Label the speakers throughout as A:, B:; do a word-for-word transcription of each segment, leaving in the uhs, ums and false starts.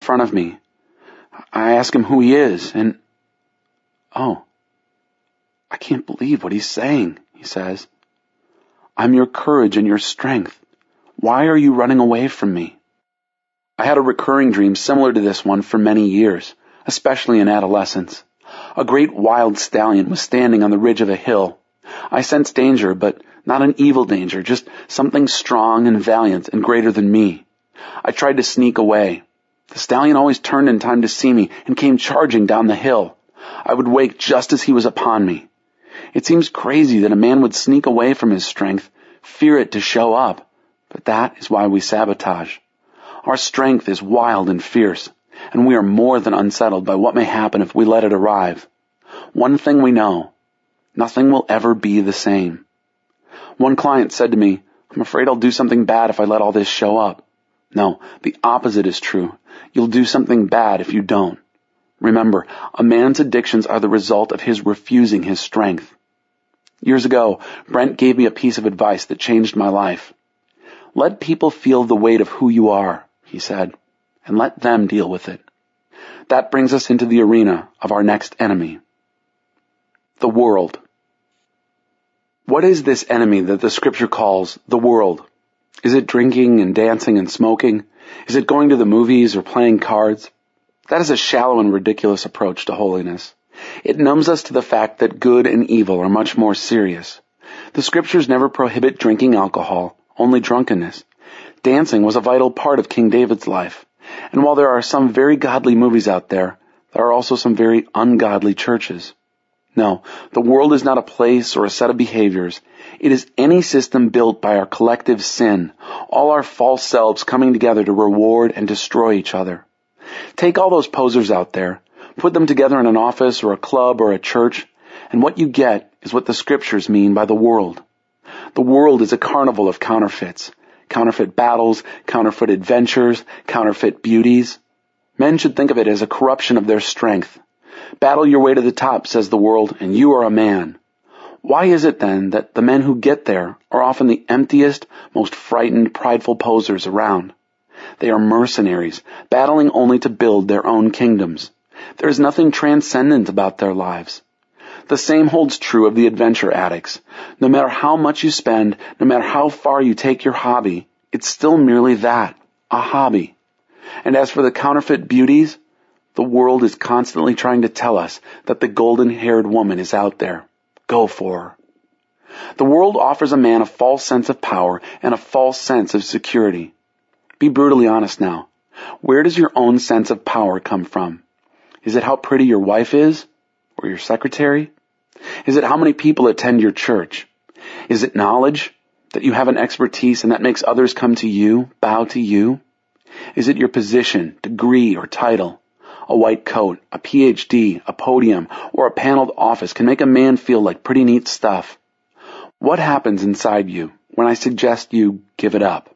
A: front of me. I ask him who he is, and, oh, I can't believe what he's saying, he says. I'm your courage and your strength. Why are you running away from me? I had a recurring dream similar to this one for many years, especially in adolescence. A great wild stallion was standing on the ridge of a hill. I sensed danger, but not an evil danger, just something strong and valiant and greater than me. I tried to sneak away. The stallion always turned in time to see me and came charging down the hill. I would wake just as he was upon me. It seems crazy that a man would sneak away from his strength, fear it to show up, but that is why we sabotage. Our strength is wild and fierce, and we are more than unsettled by what may happen if we let it arrive. One thing we know, nothing will ever be the same. One client said to me, I'm afraid I'll do something bad if I let all this show up. No, the opposite is true. You'll do something bad if you don't. Remember, a man's addictions are the result of his refusing his strength. Years ago, Brent gave me a piece of advice that changed my life. Let people feel the weight of who you are, he said, and let them deal with it. That brings us into the arena of our next enemy, the world. What is this enemy that the scripture calls the world? Is it drinking and dancing and smoking? Is it going to the movies or playing cards? That is a shallow and ridiculous approach to holiness. It numbs us to the fact that good and evil are much more serious. The scriptures never prohibit drinking alcohol, only drunkenness. Dancing was a vital part of King David's life. And while there are some very godly movies out there, there are also some very ungodly churches. No, the world is not a place or a set of behaviors. It is any system built by our collective sin, all our false selves coming together to reward and destroy each other. Take all those posers out there, put them together in an office or a club or a church, and what you get is what the scriptures mean by the world. The world is a carnival of counterfeits. Counterfeit battles, counterfeit adventures, counterfeit beauties. Men should think of it as a corruption of their strength. Battle your way to the top, says the world, and you are a man. Why is it then that the men who get there are often the emptiest, most frightened, prideful posers around? They are mercenaries, battling only to build their own kingdoms. There is nothing transcendent about their lives. The same holds true of the adventure addicts. No matter how much you spend, no matter how far you take your hobby, it's still merely that, a hobby. And as for the counterfeit beauties, the world is constantly trying to tell us that the golden-haired woman is out there. Go for her. The world offers a man a false sense of power and a false sense of security. Be brutally honest now. Where does your own sense of power come from? Is it how pretty your wife is? Or your secretary? Is it how many people attend your church? Is it knowledge? That you have an expertise and that makes others come to you, bow to you? Is it your position, degree, or title? A white coat, a P H D, a podium, or a paneled office can make a man feel like pretty neat stuff. What happens inside you when I suggest you give it up?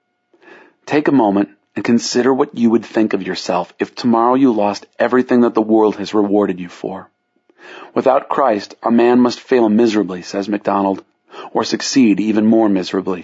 A: Take a moment and consider what you would think of yourself if tomorrow you lost everything that the world has rewarded you for. Without Christ, a man must fail miserably, says MacDonald, or succeed even more miserably.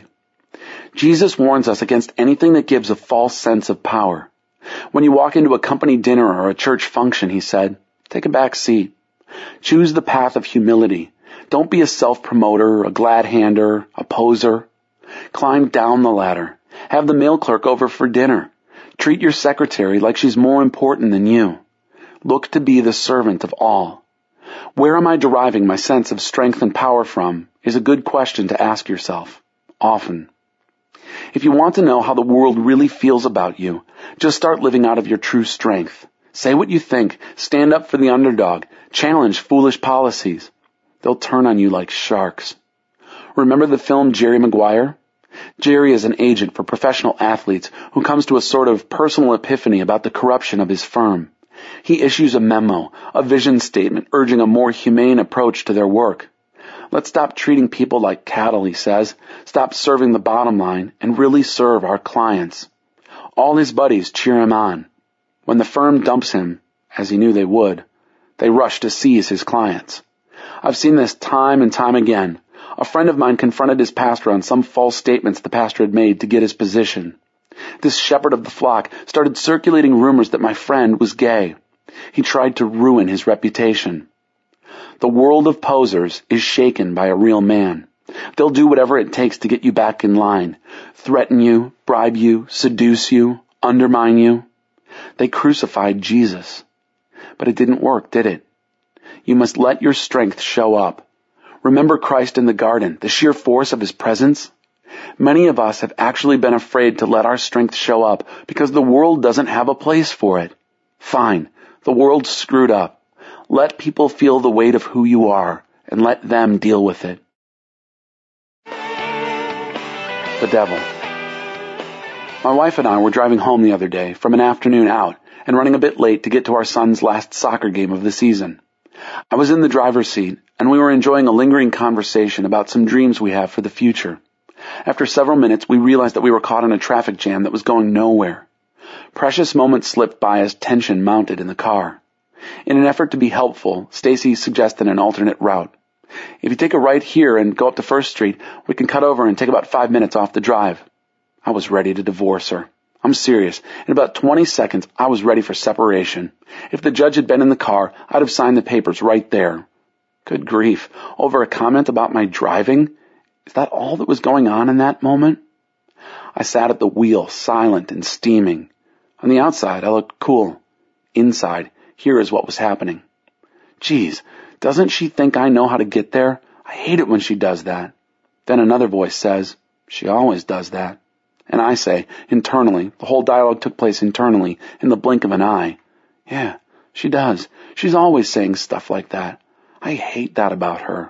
A: Jesus warns us against anything that gives a false sense of power. When you walk into a company dinner or a church function, he said, take a back seat. Choose the path of humility. Don't be a self-promoter, a glad-hander, a poser. Climb down the ladder. Have the mail clerk over for dinner. Treat your secretary like she's more important than you. Look to be the servant of all. Where am I deriving my sense of strength and power from is a good question to ask yourself, often. If you want to know how the world really feels about you, just start living out of your true strength. Say what you think, stand up for the underdog, challenge foolish policies. They'll turn on you like sharks. Remember the film Jerry Maguire? Jerry is an agent for professional athletes who comes to a sort of personal epiphany about the corruption of his firm. He issues a memo, a vision statement urging a more humane approach to their work. Let's stop treating people like cattle, he says. Stop serving the bottom line and really serve our clients. All his buddies cheer him on. When the firm dumps him, as he knew they would, they rush to seize his clients. I've seen this time and time again. A friend of mine confronted his pastor on some false statements the pastor had made to get his position. This shepherd of the flock started circulating rumors that my friend was gay. He tried to ruin his reputation. The world of posers is shaken by a real man. They'll do whatever it takes to get you back in line, threaten you, bribe you, seduce you, undermine you. They crucified Jesus. But it didn't work, did it? You must let your strength show up. Remember Christ in the garden, the sheer force of his presence? Many of us have actually been afraid to let our strength show up because the world doesn't have a place for it. Fine, the world's screwed up. Let people feel the weight of who you are and let them deal with it. The devil. My wife and I were driving home the other day from an afternoon out and running a bit late to get to our son's last soccer game of the season. I was in the driver's seat, and we were enjoying a lingering conversation about some dreams we have for the future. After several minutes, we realized that we were caught in a traffic jam that was going nowhere. Precious moments slipped by as tension mounted in the car. In an effort to be helpful, Stacy suggested an alternate route. If you take a right here and go up to First Street, we can cut over and take about five minutes off the drive. I was ready to divorce her. I'm serious. In about twenty seconds, I was ready for separation. If the judge had been in the car, I'd have signed the papers right there. Good grief. Over a comment about my driving? Is that all that was going on in that moment? I sat at the wheel, silent and steaming. On the outside, I looked cool. Inside, here is what was happening. Geez, doesn't she think I know how to get there? I hate it when she does that. Then another voice says, she always does that. And I say, internally, the whole dialogue took place internally, in the blink of an eye. Yeah, she does. She's always saying stuff like that. I hate that about her.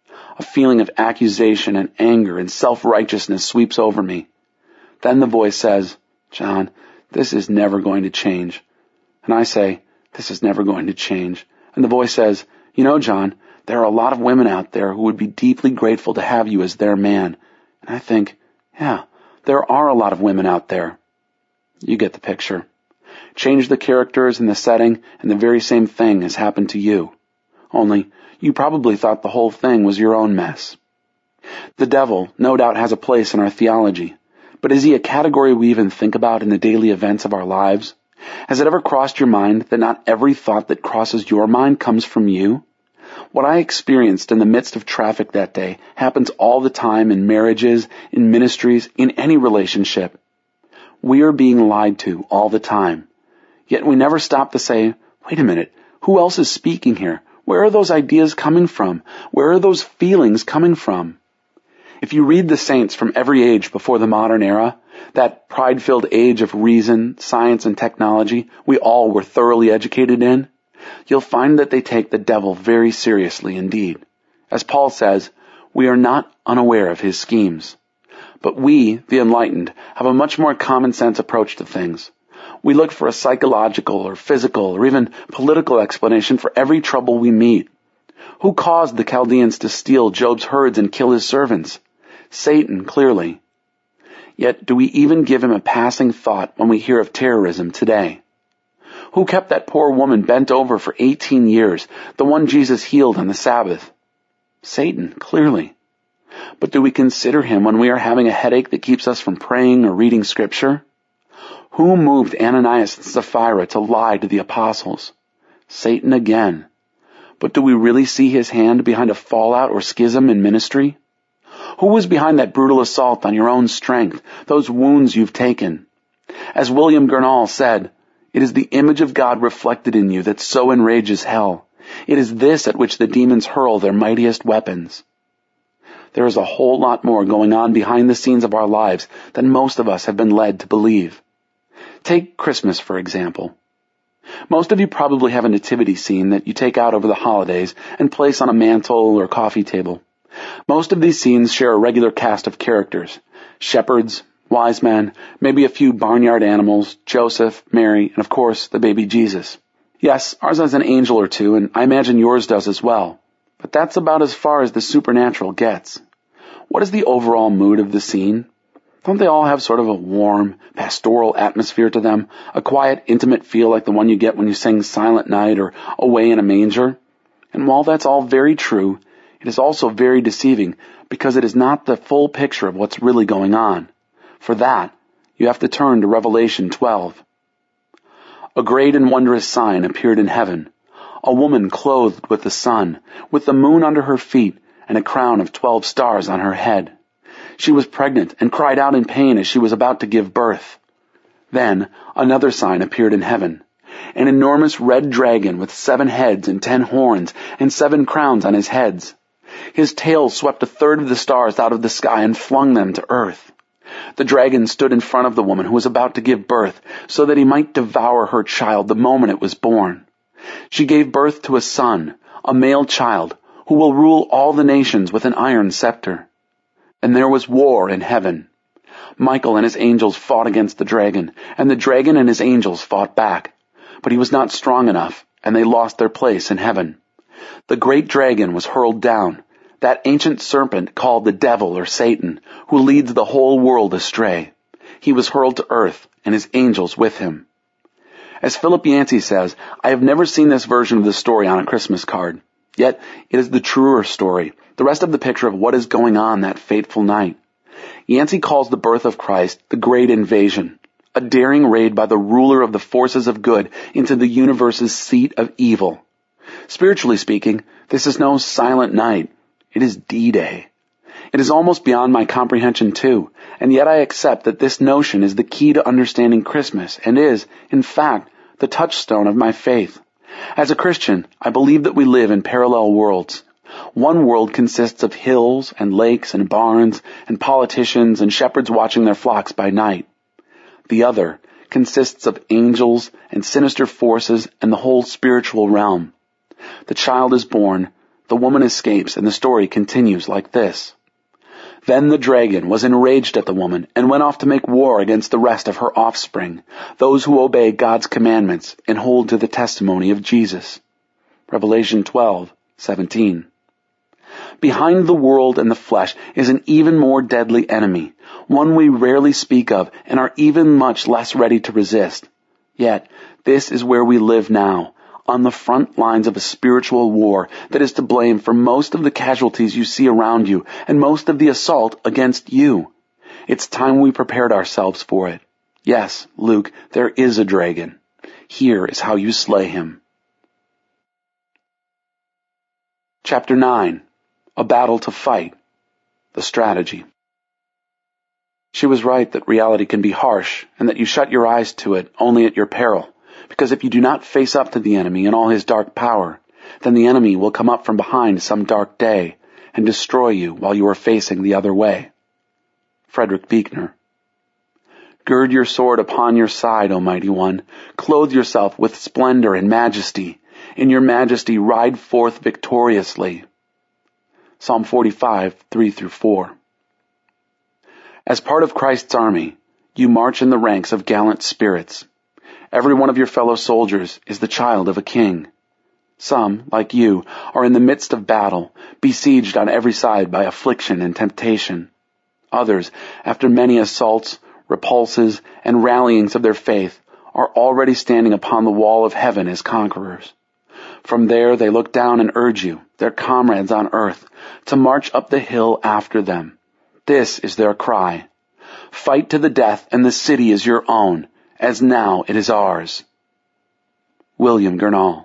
A: A feeling of accusation and anger and self-righteousness sweeps over me. Then the voice says, John, this is never going to change. And I say, this is never going to change. And the voice says, you know, John, there are a lot of women out there who would be deeply grateful to have you as their man. And I think, yeah, there are a lot of women out there. You get the picture. Change the characters and the setting, and the very same thing has happened to you. Only, you probably thought the whole thing was your own mess. The devil, no doubt, has a place in our theology. But is he a category we even think about in the daily events of our lives? Has it ever crossed your mind that not every thought that crosses your mind comes from you? What I experienced in the midst of traffic that day happens all the time in marriages, in ministries, in any relationship. We are being lied to all the time. Yet we never stop to say, wait a minute, who else is speaking here? Where are those ideas coming from? Where are those feelings coming from? If you read the saints from every age before the modern era, that pride-filled age of reason, science, and technology we all were thoroughly educated in, you'll find that they take the devil very seriously indeed. As Paul says, we are not unaware of his schemes. But we, the enlightened, have a much more common-sense approach to things. We look for a psychological or physical or even political explanation for every trouble we meet. Who caused the Chaldeans to steal Job's herds and kill his servants? Satan, clearly. Yet do we even give him a passing thought when we hear of terrorism today? Who kept that poor woman bent over for eighteen years, the one Jesus healed on the Sabbath? Satan, clearly. But do we consider him when we are having a headache that keeps us from praying or reading Scripture? Who moved Ananias and Sapphira to lie to the apostles? Satan again. But do we really see his hand behind a fallout or schism in ministry? Who was behind that brutal assault on your own strength, those wounds you've taken? As William Gurnall said, it is the image of God reflected in you that so enrages hell. It is this at which the demons hurl their mightiest weapons. There is a whole lot more going on behind the scenes of our lives than most of us have been led to believe. Take Christmas, for example. Most of you probably have a nativity scene that you take out over the holidays and place on a mantle or coffee table. Most of these scenes share a regular cast of characters: shepherds, wise men, maybe a few barnyard animals, Joseph, Mary, and of course, the baby Jesus. Yes, ours has an angel or two, and I imagine yours does as well. But that's about as far as the supernatural gets. What is the overall mood of the scene? Don't they all have sort of a warm, pastoral atmosphere to them, a quiet, intimate feel like the one you get when you sing Silent Night or Away in a Manger? And while that's all very true, it is also very deceiving because it is not the full picture of what's really going on. For that, You have to turn to Revelation twelve. A great and wondrous sign appeared in heaven. A woman clothed with the sun, with the moon under her feet, and a crown of twelve stars on her head. She was pregnant and cried out in pain as she was about to give birth. Then another sign appeared in heaven. An enormous red dragon with seven heads and ten horns and seven crowns on his heads. His tail swept a third of the stars out of the sky and flung them to earth. The dragon stood in front of the woman who was about to give birth so that he might devour her child the moment it was born. She gave birth to a son, a male child, who will rule all the nations with an iron scepter. And there was war in heaven. Michael and his angels fought against the dragon, and the dragon and his angels fought back. But he was not strong enough, and they lost their place in heaven. The great dragon was hurled down, that ancient serpent called the devil or Satan, who leads the whole world astray. He was hurled to earth, and his angels with him. As Philip Yancey says, I have never seen this version of the story on a Christmas card. Yet, it is the truer story, the rest of the picture of what is going on that fateful night. Yancey calls the birth of Christ the Great Invasion, a daring raid by the ruler of the forces of good into the universe's seat of evil. Spiritually speaking, this is no silent night. It is D-Day. It is almost beyond my comprehension too, and yet I accept that this notion is the key to understanding Christmas and is, in fact, the touchstone of my faith. As a Christian, I believe that we live in parallel worlds. One world consists of hills and lakes and barns and politicians and shepherds watching their flocks by night. The other consists of angels and sinister forces and the whole spiritual realm. The child is born, the woman escapes, and the story continues like this. Then the dragon was enraged at the woman and went off to make war against the rest of her offspring, those who obey God's commandments and hold to the testimony of Jesus. Revelation twelve seventeen. Behind the world and the flesh is an even more deadly enemy, one we rarely speak of and are even much less ready to resist. Yet, this is where we live now, on the front lines of a spiritual war that is to blame for most of the casualties you see around you and most of the assault against you. It's time we prepared ourselves for it. Yes, Luke, there is a dragon. Here is how you slay him. Chapter nine. A Battle to Fight. The Strategy. She was right that reality can be harsh and that you shut your eyes to it only at your peril, because if you do not face up to the enemy in all his dark power, then the enemy will come up from behind some dark day and destroy you while you are facing the other way. Frederick Buechner. Gird your sword upon your side, O mighty one. Clothe yourself with splendor and majesty. In your majesty ride forth victoriously. Psalm forty-five, three through four. As part of Christ's army, you march in the ranks of gallant spirits. Every one of your fellow soldiers is the child of a king. Some, like you, are in the midst of battle, besieged on every side by affliction and temptation. Others, after many assaults, repulses, and rallyings of their faith, are already standing upon the wall of heaven as conquerors. From there they look down and urge you, their comrades on earth, to march up the hill after them. This is their cry. Fight to the death, and the city is your own, as now it is ours. William Gurnall.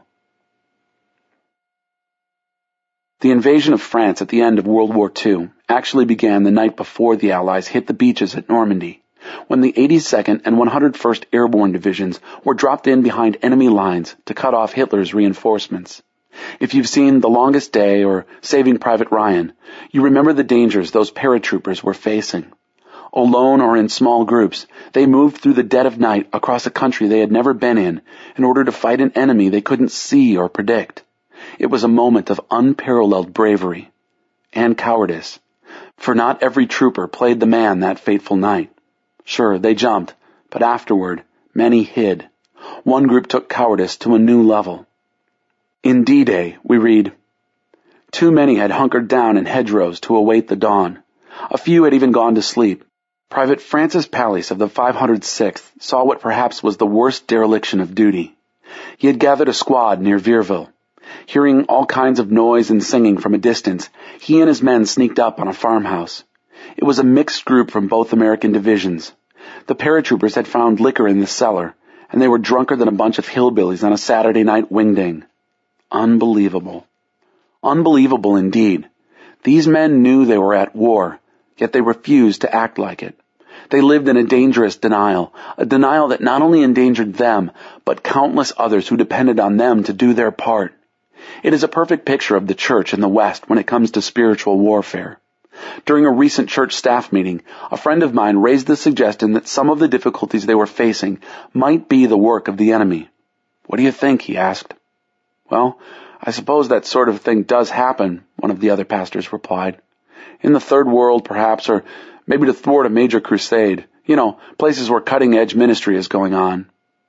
A: The invasion of France at the end of World War Two actually began the night before the Allies hit the beaches at Normandy, when the eighty-second and one hundred first Airborne Divisions were dropped in behind enemy lines to cut off Hitler's reinforcements. If you've seen The Longest Day or Saving Private Ryan, you remember the dangers those paratroopers were facing. Alone or in small groups, they moved through the dead of night across a country they had never been in in order to fight an enemy they couldn't see or predict. It was a moment of unparalleled bravery and cowardice, for not every trooper played the man that fateful night. Sure, they jumped, but afterward, many hid. One group took cowardice to a new level. In D-Day, we read, Too many had hunkered down in hedgerows to await the dawn. A few had even gone to sleep. Private Francis Pallies of the five hundred sixth saw what perhaps was the worst dereliction of duty. He had gathered a squad near Vierville. Hearing all kinds of noise and singing from a distance, he and his men sneaked up on a farmhouse. It was a mixed group from both American divisions. The paratroopers had found liquor in the cellar, and they were drunker than a bunch of hillbillies on a Saturday night wingding. Unbelievable. Unbelievable indeed. These men knew they were at war, yet they refused to act like it. They lived in a dangerous denial, a denial that not only endangered them, but countless others who depended on them to do their part. It is a perfect picture of the church in the West when it comes to spiritual warfare. During a recent church staff meeting, a friend of mine raised the suggestion that some of the difficulties they were facing might be the work of the enemy. "What do you think?" he asked. "Well, I suppose that sort of thing does happen," one of the other pastors replied. "In the third world, perhaps, or maybe to thwart a major crusade. You know, places where cutting-edge ministry is going on."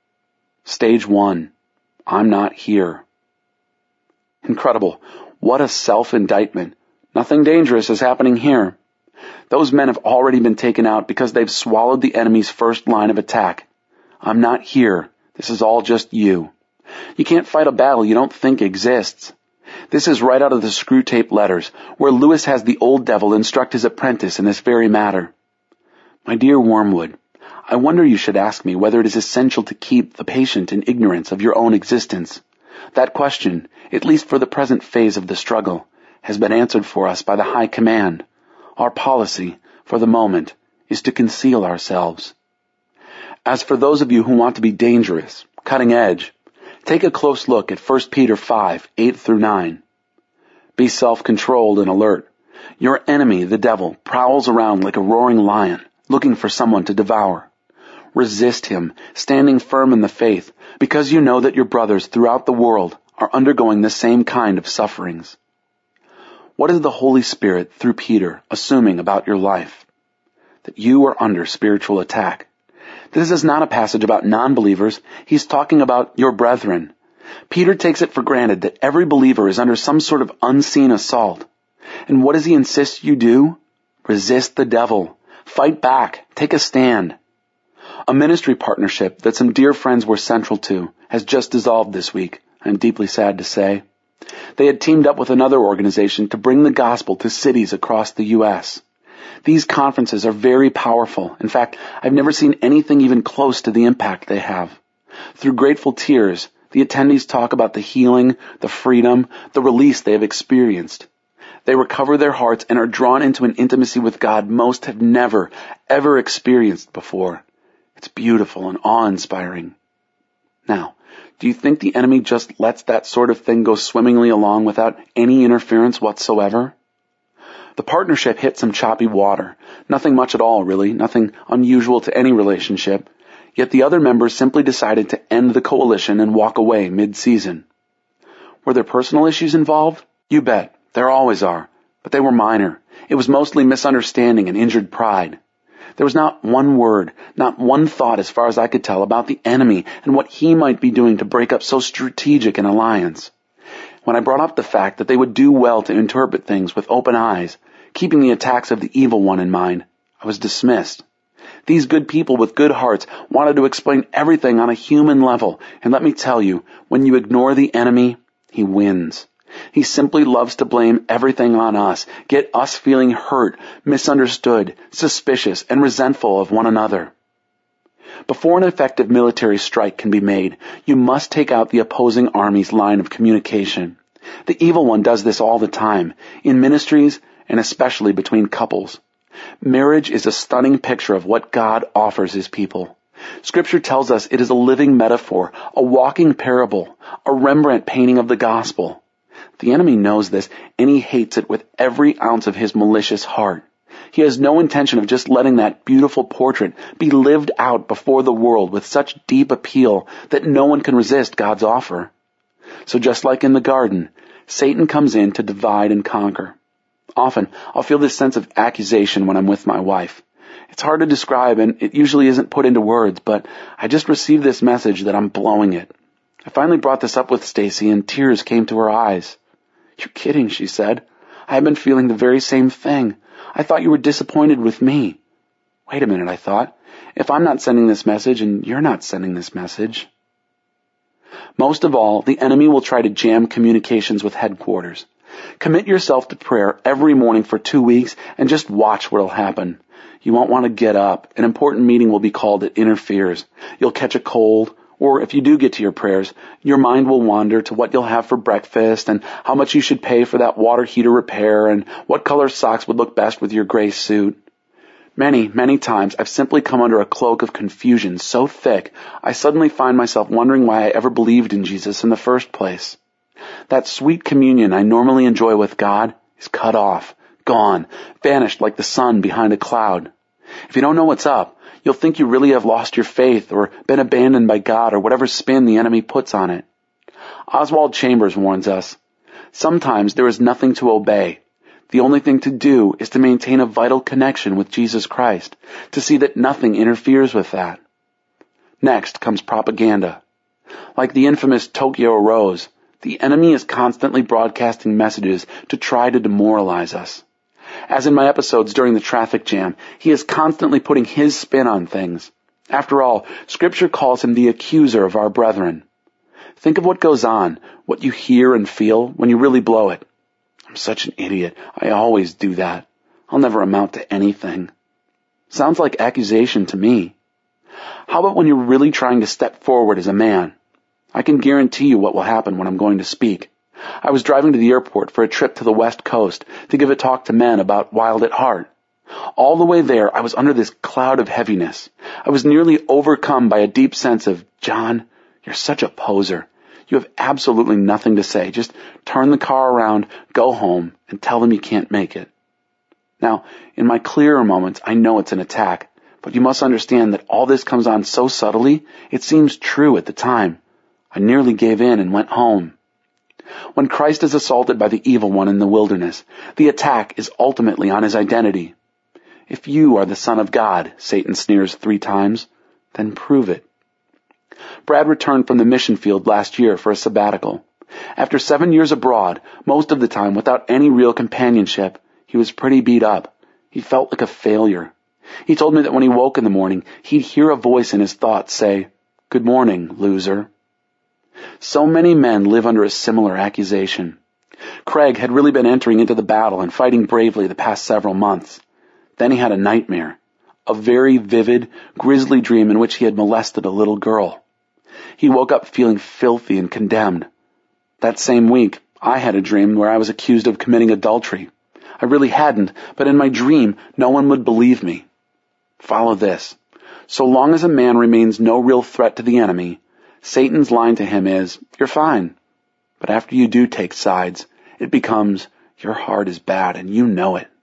A: Stage one. I'm not here. Incredible. What a self-indictment. Nothing dangerous is happening here. Those men have already been taken out because they've swallowed the enemy's first line of attack. I'm not here. This is all just you. You can't fight a battle you don't think exists. This is right out of the Screwtape Letters, where Lewis has the old devil instruct his apprentice in this very matter. My dear Wormwood, I wonder you should ask me whether it is essential to keep the patient in ignorance of your own existence. That question, at least for the present phase of the struggle, has been answered for us by the High Command. Our policy, for the moment, is to conceal ourselves. As for those of you who want to be dangerous, cutting edge, take a close look at First Peter five, eight through nine. Be self-controlled and alert. Your enemy, the devil, prowls around like a roaring lion, looking for someone to devour. Resist him, standing firm in the faith, because you know that your brothers throughout the world are undergoing the same kind of sufferings. What is the Holy Spirit, through Peter, assuming about your life? That you are under spiritual attack. This is not a passage about non-believers. He's talking about your brethren. Peter takes it for granted that every believer is under some sort of unseen assault. And what does he insist you do? Resist the devil. Fight back. Take a stand. A ministry partnership that some dear friends were central to has just dissolved this week, I'm deeply sad to say. They had teamed up with another organization to bring the gospel to cities across the U S These conferences are very powerful. In fact, I've never seen anything even close to the impact they have. Through grateful tears, the attendees talk about the healing, the freedom, the release they have experienced. They recover their hearts and are drawn into an intimacy with God most have never, ever experienced before. It's beautiful and awe-inspiring. Now, do you think the enemy just lets that sort of thing go swimmingly along without any interference whatsoever? The partnership hit some choppy water. Nothing much at all, really. Nothing unusual to any relationship. Yet the other members simply decided to end the coalition and walk away mid-season. Were there personal issues involved? You bet. There always are. But they were minor. It was mostly misunderstanding and injured pride. There was not one word, not one thought as far as I could tell about the enemy and what he might be doing to break up so strategic an alliance. When I brought up the fact that they would do well to interpret things with open eyes, keeping the attacks of the evil one in mind, I was dismissed. These good people with good hearts wanted to explain everything on a human level, and let me tell you, when you ignore the enemy, he wins. He simply loves to blame everything on us, get us feeling hurt, misunderstood, suspicious, and resentful of one another. Before an effective military strike can be made, you must take out the opposing army's line of communication. The evil one does this all the time, in ministries and especially between couples. Marriage is a stunning picture of what God offers his people. Scripture tells us it is a living metaphor, a walking parable, a Rembrandt painting of the gospel. The enemy knows this, and he hates it with every ounce of his malicious heart. He has no intention of just letting that beautiful portrait be lived out before the world with such deep appeal that no one can resist God's offer. So just like in the garden, Satan comes in to divide and conquer. Often, I'll feel this sense of accusation when I'm with my wife. It's hard to describe, and it usually isn't put into words, but I just received this message that I'm blowing it. I finally brought this up with Stacy, and tears came to her eyes. "You're kidding," she said. "I have been feeling the very same thing. I thought you were disappointed with me." Wait a minute, I thought. If I'm not sending this message, and you're not sending this message. Most of all, the enemy will try to jam communications with headquarters. Commit yourself to prayer every morning for two weeks and just watch what'll happen. You won't want to get up. An important meeting will be called that interferes. You'll catch a cold, or if you do get to your prayers, your mind will wander to what you'll have for breakfast and how much you should pay for that water heater repair and what color socks would look best with your gray suit. Many, many times I've simply come under a cloak of confusion so thick I suddenly find myself wondering why I ever believed in Jesus in the first place. That sweet communion I normally enjoy with God is cut off, gone, vanished like the sun behind a cloud. If you don't know what's up, you'll think you really have lost your faith or been abandoned by God or whatever spin the enemy puts on it. Oswald Chambers warns us, sometimes there is nothing to obey. The only thing to do is to maintain a vital connection with Jesus Christ, to see that nothing interferes with that. Next comes propaganda. Like the infamous Tokyo Rose, the enemy is constantly broadcasting messages to try to demoralize us. As in my episodes during the traffic jam, he is constantly putting his spin on things. After all, Scripture calls him the accuser of our brethren. Think of what goes on, what you hear and feel when you really blow it. I'm such an idiot. I always do that. I'll never amount to anything. Sounds like accusation to me. How about when you're really trying to step forward as a man? I can guarantee you what will happen when I'm going to speak. I was driving to the airport for a trip to the West Coast to give a talk to men about Wild at Heart. All the way there, I was under this cloud of heaviness. I was nearly overcome by a deep sense of, John, you're such a poser. You have absolutely nothing to say. Just turn the car around, go home, and tell them you can't make it. Now, in my clearer moments, I know it's an attack, but you must understand that all this comes on so subtly, it seems true at the time. I nearly gave in and went home. When Christ is assaulted by the evil one in the wilderness, the attack is ultimately on his identity. If you are the Son of God, Satan sneers three times, then prove it. Brad returned from the mission field last year for a sabbatical. After seven years abroad, most of the time without any real companionship, he was pretty beat up. He felt like a failure. He told me that when he woke in the morning, he'd hear a voice in his thoughts say, "Good morning, loser." So many men live under a similar accusation. Craig had really been entering into the battle and fighting bravely the past several months. Then he had a nightmare, a very vivid, grisly dream in which he had molested a little girl. He woke up feeling filthy and condemned. That same week, I had a dream where I was accused of committing adultery. I really hadn't, but in my dream, no one would believe me. Follow this. So long as a man remains no real threat to the enemy, Satan's line to him is, you're fine. But after you do take sides, it becomes, your heart is bad and you know it.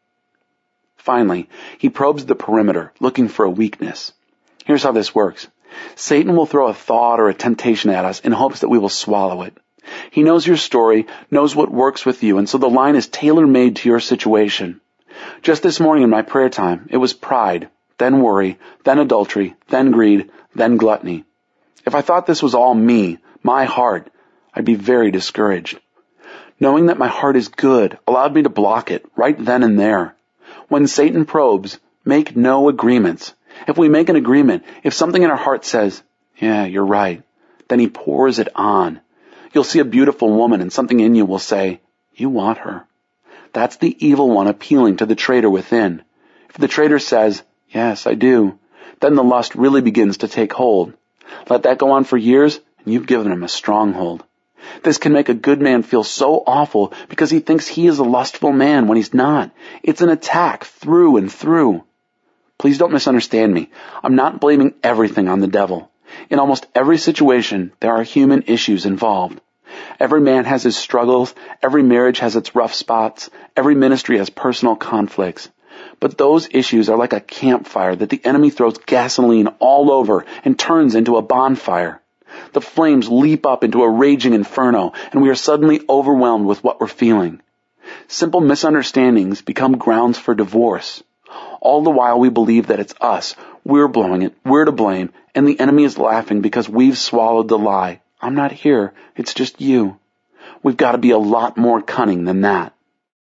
A: Finally, he probes the perimeter, looking for a weakness. Here's how this works. Satan will throw a thought or a temptation at us in hopes that we will swallow it. He knows your story, knows what works with you, and so the line is tailor-made to your situation. Just this morning in my prayer time, it was pride, then worry, then adultery, then greed, then gluttony. If I thought this was all me, my heart, I'd be very discouraged. Knowing that my heart is good allowed me to block it right then and there. When Satan probes, make no agreements. If we make an agreement, if something in our heart says, yeah, you're right, then he pours it on. You'll see a beautiful woman and something in you will say, you want her. That's the evil one appealing to the traitor within. If the traitor says, yes, I do, then the lust really begins to take hold. Let that go on for years, and you've given him a stronghold. This can make a good man feel so awful because he thinks he is a lustful man when he's not. It's an attack through and through. Please don't misunderstand me. I'm not blaming everything on the devil. In almost every situation, there are human issues involved. Every man has his struggles. Every marriage has its rough spots. Every ministry has personal conflicts. But those issues are like a campfire that the enemy throws gasoline all over and turns into a bonfire. The flames leap up into a raging inferno, and we are suddenly overwhelmed with what we're feeling. Simple misunderstandings become grounds for divorce. All the while we believe that it's us, we're blowing it, we're to blame, and the enemy is laughing because we've swallowed the lie. I'm not here, it's just you. We've got to be a lot more cunning than that.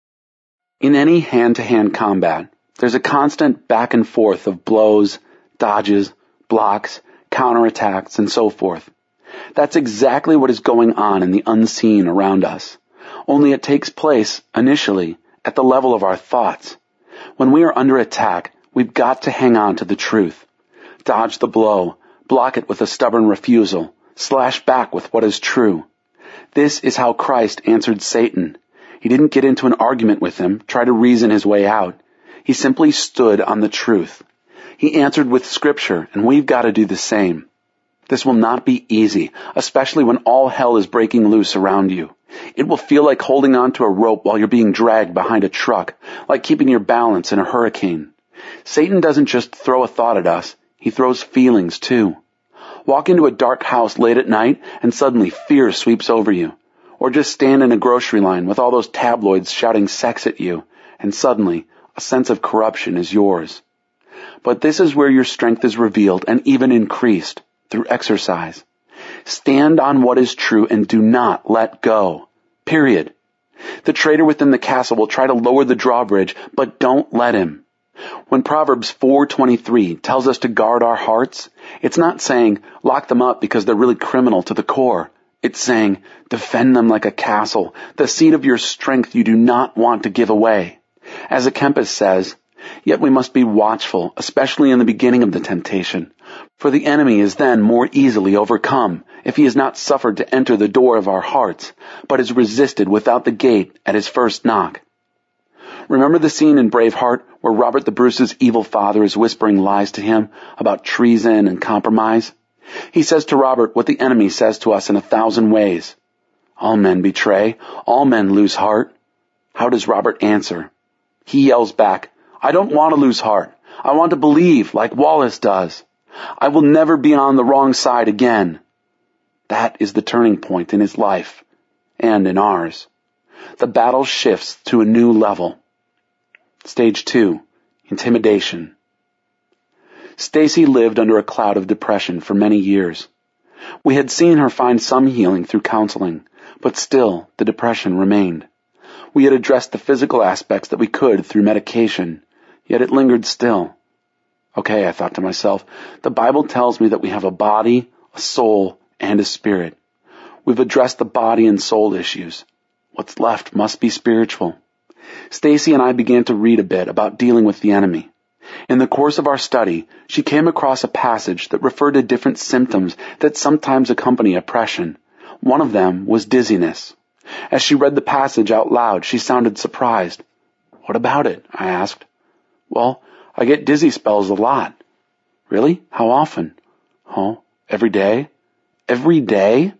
A: In any hand-to-hand combat, there's a constant back and forth of blows, dodges, blocks, counterattacks, and so forth. That's exactly what is going on in the unseen around us. only it takes place, initially, at the level of our thoughts. When we are under attack, we've got to hang on to the truth. Dodge the blow, block it with a stubborn refusal, slash back with what is true. This is how Christ answered Satan. He didn't get into an argument with him, try to reason his way out. He simply stood on the truth. He answered with Scripture, and we've got to do the same. This will not be easy, especially when all hell is breaking loose around you. It will feel like holding on to a rope while you're being dragged behind a truck, like keeping your balance in a hurricane. Satan doesn't just throw a thought at us, he throws feelings too. Walk into a dark house late at night and suddenly fear sweeps over you. Or just stand in a grocery line with all those tabloids shouting sex at you, and suddenly a sense of corruption is yours. But this is where your strength is revealed and even increased, through exercise. Stand on what is true and do not let go. Period. The traitor within the castle will try to lower the drawbridge, but don't let him. When Proverbs four twenty-three tells us to guard our hearts, it's not saying lock them up because they're really criminal to the core. It's saying defend them like a castle, the seat of your strength you do not want to give away. As Akempis says, yet we must be watchful, especially in the beginning of the temptation. For the enemy is then more easily overcome if he is not suffered to enter the door of our hearts, but is resisted without the gate at his first knock. Remember the scene in Braveheart where Robert the Bruce's evil father is whispering lies to him about treason and compromise? He says to Robert what the enemy says to us in a thousand ways. All men betray, all men lose heart. How does Robert answer? He yells back, I don't want to lose heart. I want to believe like Wallace does. I will never be on the wrong side again. That is the turning point in his life and in ours. The battle shifts to a new level. Stage two, intimidation. Stacy lived under a cloud of depression for many years. We had seen her find some healing through counseling, but still the depression remained. We had addressed the physical aspects that we could through medication, yet it lingered still. Okay, I thought to myself, the Bible tells me that we have a body, a soul, and a spirit. We've addressed the body and soul issues. What's left must be spiritual. Stacy and I began to read a bit about dealing with the enemy. In the course of our study, she came across a passage that referred to different symptoms that sometimes accompany oppression. One of them was dizziness. As she read the passage out loud, she sounded surprised. What about it? I asked. Well, I get dizzy spells a lot. Really? How often? Oh, every day? Every day?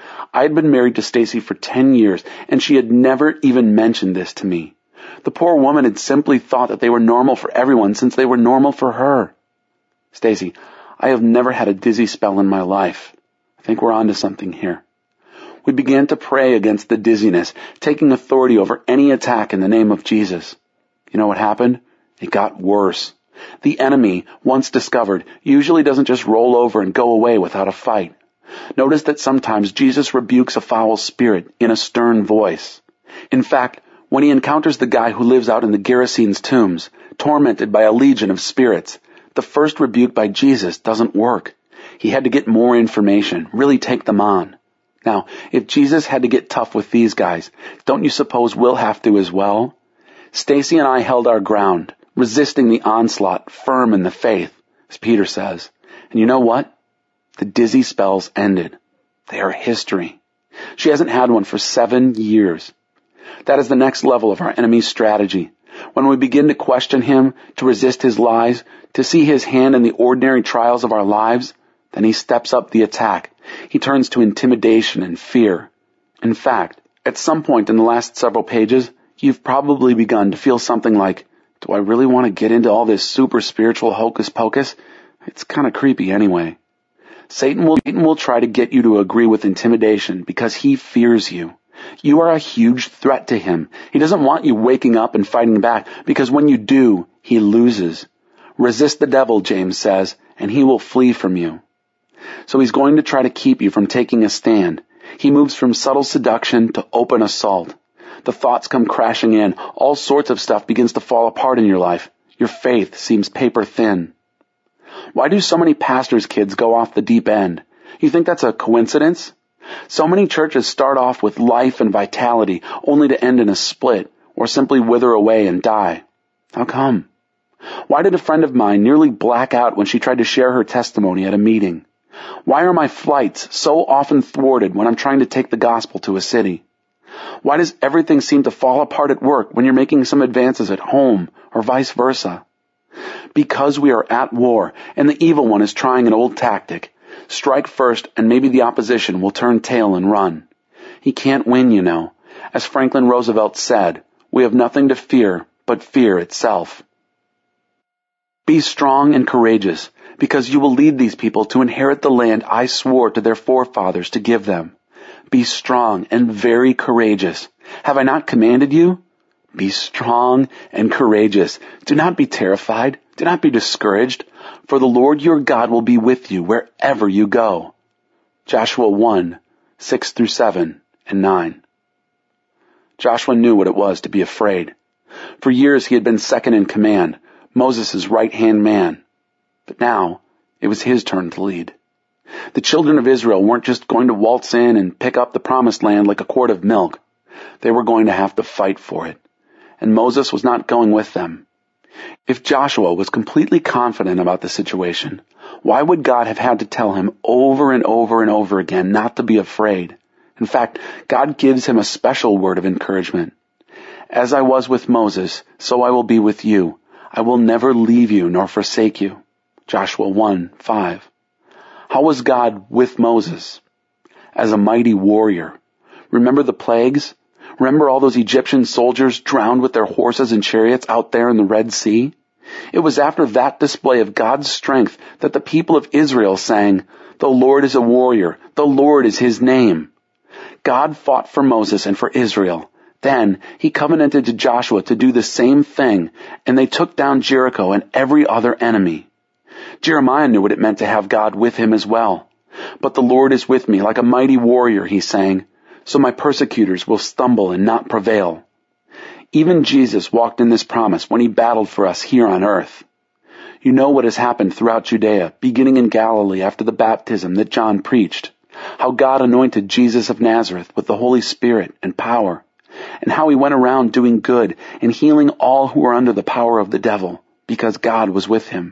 A: I had been married to Stacy for ten years, and she had never even mentioned this to me. The poor woman had simply thought that they were normal for everyone since they were normal for her. Stacy, I have never had a dizzy spell in my life. I think we're onto something here. We began to pray against the dizziness, taking authority over any attack in the name of Jesus. You know what happened? It got worse. The enemy, once discovered, usually doesn't just roll over and go away without a fight. Notice that sometimes Jesus rebukes a foul spirit in a stern voice. In fact, when he encounters the guy who lives out in the Gerasenes' tombs, tormented by a legion of spirits, the first rebuke by Jesus doesn't work. He had to get more information, really take them on. Now, if Jesus had to get tough with these guys, don't you suppose we'll have to as well? Stacy and I held our ground, resisting the onslaught, firm in the faith, as Peter says. And you know what? The dizzy spells ended. They are history. She hasn't had one for seven years. That is the next level of our enemy's strategy. When we begin to question him, to resist his lies, to see his hand in the ordinary trials of our lives, then he steps up the attack. He turns to intimidation and fear. In fact, at some point in the last several pages, you've probably begun to feel something like, do I really want to get into all this super spiritual hocus pocus? It's kind of creepy anyway. Satan will, Satan will try to get you to agree with intimidation because he fears you. You are a huge threat to him. He doesn't want you waking up and fighting back because when you do, he loses. Resist the devil, James says, and he will flee from you. So he's going to try to keep you from taking a stand. He moves from subtle seduction to open assault. The thoughts come crashing in. All sorts of stuff begins to fall apart in your life. Your faith seems paper thin. Why do so many pastors' kids go off the deep end? You think that's a coincidence? So many churches start off with life and vitality only to end in a split or simply wither away and die. How come? Why did a friend of mine nearly black out when she tried to share her testimony at a meeting? Why are my flights so often thwarted when I'm trying to take the gospel to a city? Why does everything seem to fall apart at work when you're making some advances at home, or vice versa? Because we are at war, and the evil one is trying an old tactic. Strike first, and maybe the opposition will turn tail and run. He can't win, you know. As Franklin Roosevelt said, we have nothing to fear but fear itself. Be strong and courageous, because you will lead these people to inherit the land I swore to their forefathers to give them. Be strong and very courageous. Have I not commanded you? Be strong and courageous. Do not be terrified. Do not be discouraged, for the Lord your God will be with you wherever you go. Joshua one, six through seven and nine. Joshua knew what it was to be afraid. For years he had been second in command, Moses' right-hand man. But now it was his turn to lead. The children of Israel weren't just going to waltz in and pick up the promised land like a quart of milk. They were going to have to fight for it. And Moses was not going with them. If Joshua was completely confident about the situation, why would God have had to tell him over and over and over again not to be afraid? In fact, God gives him a special word of encouragement. As I was with Moses, so I will be with you. I will never leave you nor forsake you. Joshua one, five. How was God with Moses? As a mighty warrior. Remember the plagues? Remember all those Egyptian soldiers drowned with their horses and chariots out there in the Red Sea? It was after that display of God's strength that the people of Israel sang, "The Lord is a warrior. The Lord is his name." God fought for Moses and for Israel. Then he covenanted to Joshua to do the same thing, and they took down Jericho and every other enemy. Jeremiah knew what it meant to have God with him as well. But the Lord is with me like a mighty warrior, he sang, so my persecutors will stumble and not prevail. Even Jesus walked in this promise when he battled for us here on earth. You know what has happened throughout Judea, beginning in Galilee after the baptism that John preached, how God anointed Jesus of Nazareth with the Holy Spirit and power, and how he went around doing good and healing all who were under the power of the devil, because God was with him.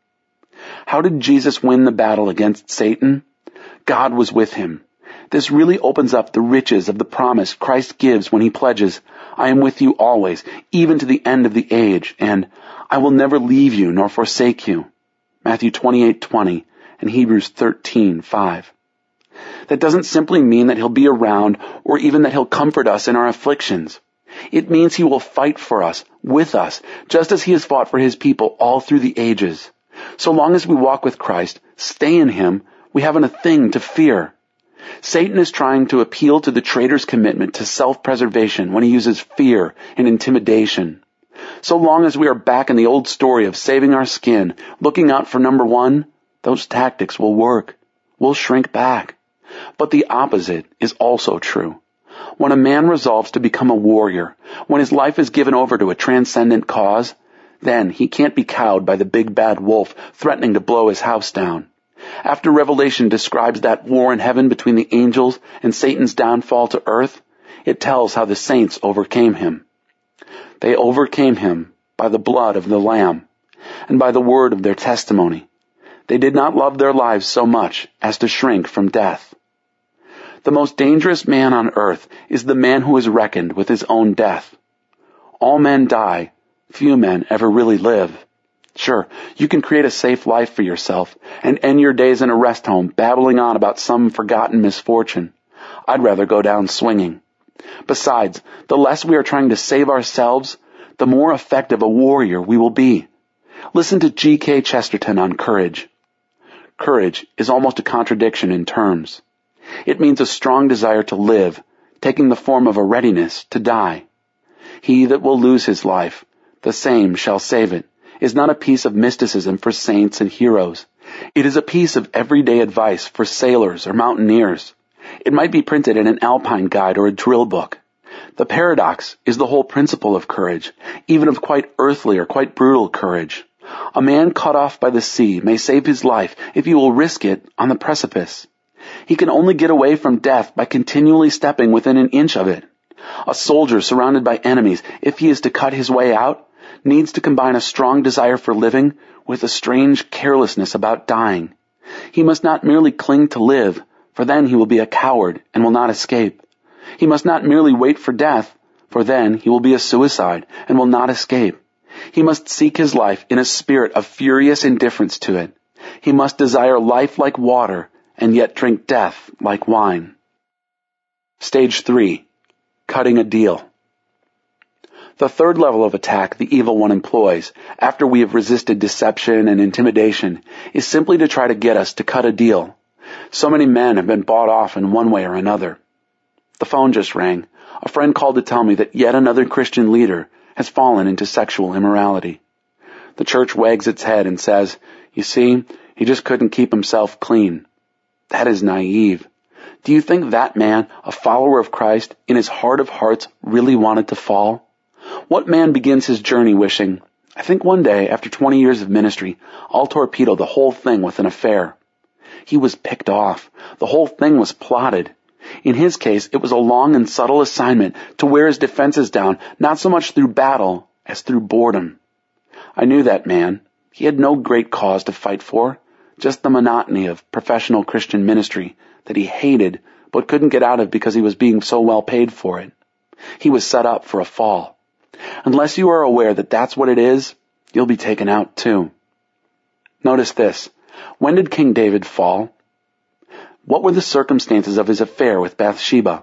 A: How did Jesus win the battle against Satan? God was with him. This really opens up the riches of the promise Christ gives when he pledges, I am with you always, even to the end of the age, and I will never leave you nor forsake you. Matthew twenty-eight twenty and Hebrews thirteen five. That doesn't simply mean that he'll be around or even that he'll comfort us in our afflictions. It means he will fight for us, with us, just as he has fought for his people all through the ages. So long as we walk with Christ, stay in him, we haven't a thing to fear. Satan is trying to appeal to the traitor's commitment to self-preservation when he uses fear and intimidation. So long as we are back in the old story of saving our skin, looking out for number one, those tactics will work. We'll shrink back. But the opposite is also true. When a man resolves to become a warrior, when his life is given over to a transcendent cause, then he can't be cowed by the big bad wolf threatening to blow his house down. After Revelation describes that war in heaven between the angels and Satan's downfall to earth, it tells how the saints overcame him. They overcame him by the blood of the Lamb and by the word of their testimony. They did not love their lives so much as to shrink from death. The most dangerous man on earth is the man who is reckoned with his own death. All men die. Few men ever really live. Sure, you can create a safe life for yourself and end your days in a rest home babbling on about some forgotten misfortune. I'd rather go down swinging. Besides, the less we are trying to save ourselves, the more effective a warrior we will be. Listen to G K Chesterton on courage. Courage is almost a contradiction in terms. It means a strong desire to live, taking the form of a readiness to die. He that will lose his life, the same shall save it, is not a piece of mysticism for saints and heroes. It is a piece of everyday advice for sailors or mountaineers. It might be printed in an alpine guide or a drill book. The paradox is the whole principle of courage, even of quite earthly or quite brutal courage. A man cut off by the sea may save his life if he will risk it on the precipice. He can only get away from death by continually stepping within an inch of it. A soldier surrounded by enemies, if he is to cut his way out, needs to combine a strong desire for living with a strange carelessness about dying. He must not merely cling to live, for then he will be a coward and will not escape. He must not merely wait for death, for then he will be a suicide and will not escape. He must seek his life in a spirit of furious indifference to it. He must desire life like water and yet drink death like wine. Stage three, cutting a deal. The third level of attack the evil one employs, after we have resisted deception and intimidation, is simply to try to get us to cut a deal. So many men have been bought off in one way or another. The phone just rang. A friend called to tell me that yet another Christian leader has fallen into sexual immorality. The church wags its head and says, "You see, he just couldn't keep himself clean." That is naive. Do you think that man, a follower of Christ, in his heart of hearts really wanted to fall? What man begins his journey wishing, "I think one day, after twenty years of ministry, I'll torpedo the whole thing with an affair"? He was picked off. The whole thing was plotted. In his case, it was a long and subtle assignment to wear his defenses down, not so much through battle as through boredom. I knew that man. He had no great cause to fight for, just the monotony of professional Christian ministry that he hated but couldn't get out of because he was being so well paid for it. He was set up for a fall. Unless you are aware that that's what it is, you'll be taken out too. Notice this. When did King David fall? What were the circumstances of his affair with Bathsheba?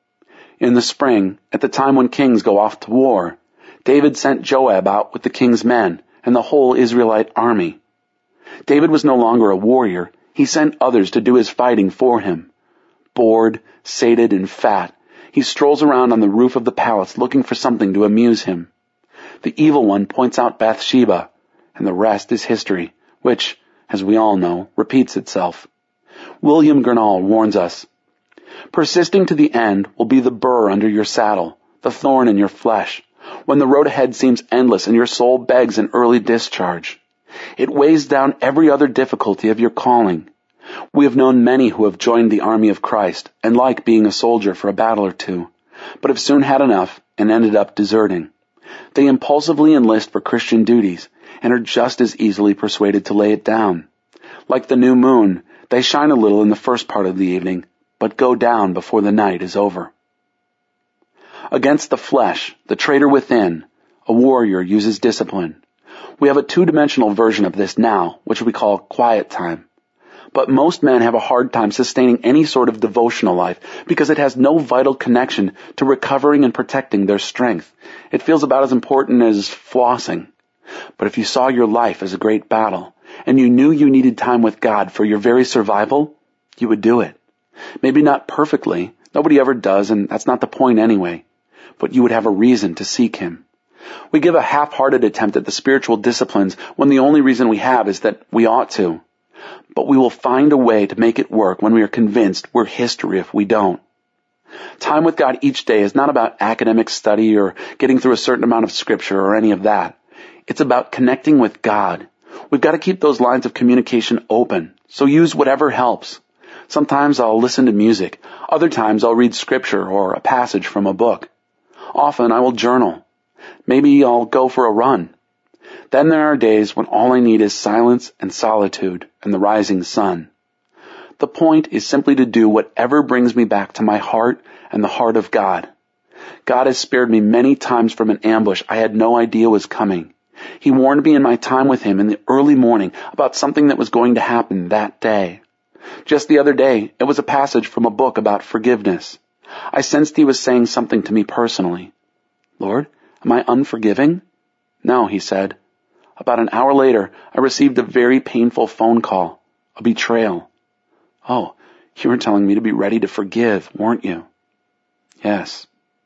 A: In the spring, at the time when kings go off to war, David sent Joab out with the king's men and the whole Israelite army. David was no longer a warrior. He sent others to do his fighting for him. Bored, sated, and fat, he strolls around on the roof of the palace looking for something to amuse him. The evil one points out Bathsheba, and the rest is history, which, as we all know, repeats itself. William Gurnall warns us, "Persisting to the end will be the burr under your saddle, the thorn in your flesh, when the road ahead seems endless and your soul begs an early discharge. It weighs down every other difficulty of your calling. We have known many who have joined the army of Christ and like being a soldier for a battle or two, but have soon had enough and ended up deserting. They impulsively enlist for Christian duties and are just as easily persuaded to lay it down. Like the new moon, they shine a little in the first part of the evening, but go down before the night is over." Against the flesh, the traitor within, a warrior uses discipline. We have a two-dimensional version of this now, which we call quiet time. But most men have a hard time sustaining any sort of devotional life because it has no vital connection to recovering and protecting their strength. It feels about as important as flossing. But if you saw your life as a great battle, and you knew you needed time with God for your very survival, you would do it. Maybe not perfectly. Nobody ever does, and that's not the point anyway. But you would have a reason to seek Him. We give a half-hearted attempt at the spiritual disciplines when the only reason we have is that we ought to. But we will find a way to make it work when we are convinced we're history if we don't. Time with God each day is not about academic study or getting through a certain amount of scripture or any of that. It's about connecting with God. We've got to keep those lines of communication open, so use whatever helps. Sometimes I'll listen to music. Other times I'll read scripture or a passage from a book. Often I will journal. Maybe I'll go for a run. Then there are days when all I need is silence and solitude and the rising sun. The point is simply to do whatever brings me back to my heart and the heart of God. God has spared me many times from an ambush I had no idea was coming. He warned me in my time with Him in the early morning about something that was going to happen that day. Just the other day, it was a passage from a book about forgiveness. I sensed He was saying something to me personally. "Lord, am I unforgiving?" "No," He said. About an hour later, I received a very painful phone call, a betrayal. "Oh, you were telling me to be ready to forgive, weren't you?" Yes.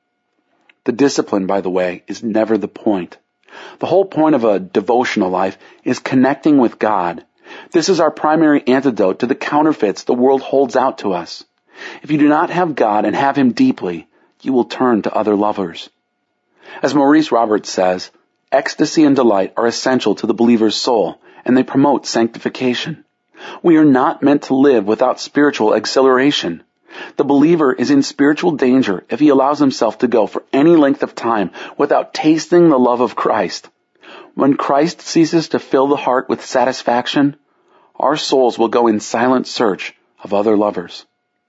A: The discipline, by the way, is never the point. The whole point of a devotional life is connecting with God. This is our primary antidote to the counterfeits the world holds out to us. If you do not have God and have Him deeply, you will turn to other lovers. As Maurice Roberts says, ecstasy and delight are essential to the believer's soul, and they promote sanctification. We are not meant to live without spiritual exhilaration. The believer is in spiritual danger if he allows himself to go for any length of time without tasting the love of Christ. When Christ ceases to fill the heart with satisfaction, our souls will go in silent search of other lovers.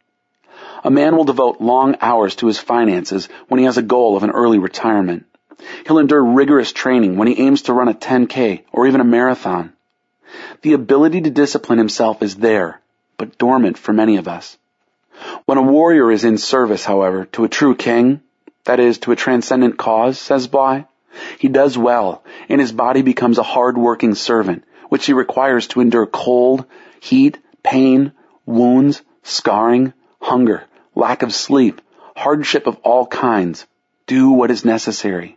A: A man will devote long hours to his finances when he has a goal of an early retirement. He'll endure rigorous training when he aims to run a ten K or even a marathon. The ability to discipline himself is there, but dormant for many of us. When a warrior is in service, however, to a true king, that is, to a transcendent cause, says Bly, he does well, and his body becomes a hard-working servant, which he requires to endure cold, heat, pain, wounds, scarring, hunger, lack of sleep, hardship of all kinds. Do what is necessary.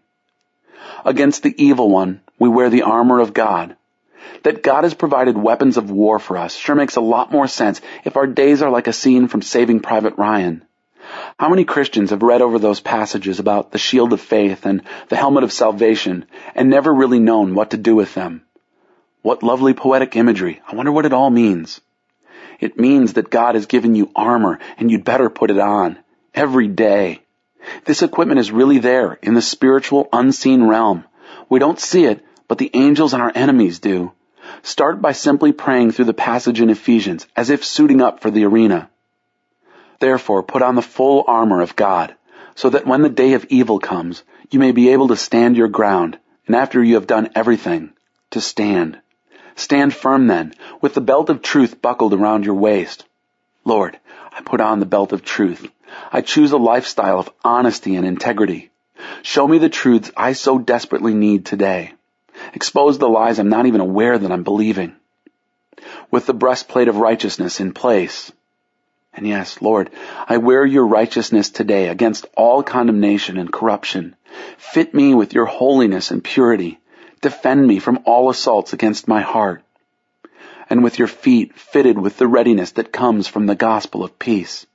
A: Against the evil one, we wear the armor of God. That God has provided weapons of war for us sure makes a lot more sense if our days are like a scene from Saving Private Ryan. How many Christians have read over those passages about the shield of faith and the helmet of salvation and never really known what to do with them? What lovely poetic imagery. I wonder what it all means. It means that God has given you armor and you'd better put it on every day. This equipment is really there in the spiritual unseen realm. We don't see it, but the angels and our enemies do. Start by simply praying through the passage in Ephesians as if suiting up for the arena. Therefore, put on the full armor of God, so that when the day of evil comes, you may be able to stand your ground, and after you have done everything, to stand. Stand firm then, with the belt of truth buckled around your waist. Lord, I put on the belt of truth. I choose a lifestyle of honesty and integrity. Show me the truths I so desperately need today. Expose the lies I'm not even aware that I'm believing. With the breastplate of righteousness in place. And yes, Lord, I wear your righteousness today against all condemnation and corruption. Fit me with your holiness and purity. Defend me from all assaults against my heart. And with your feet fitted with the readiness that comes from the gospel of peace.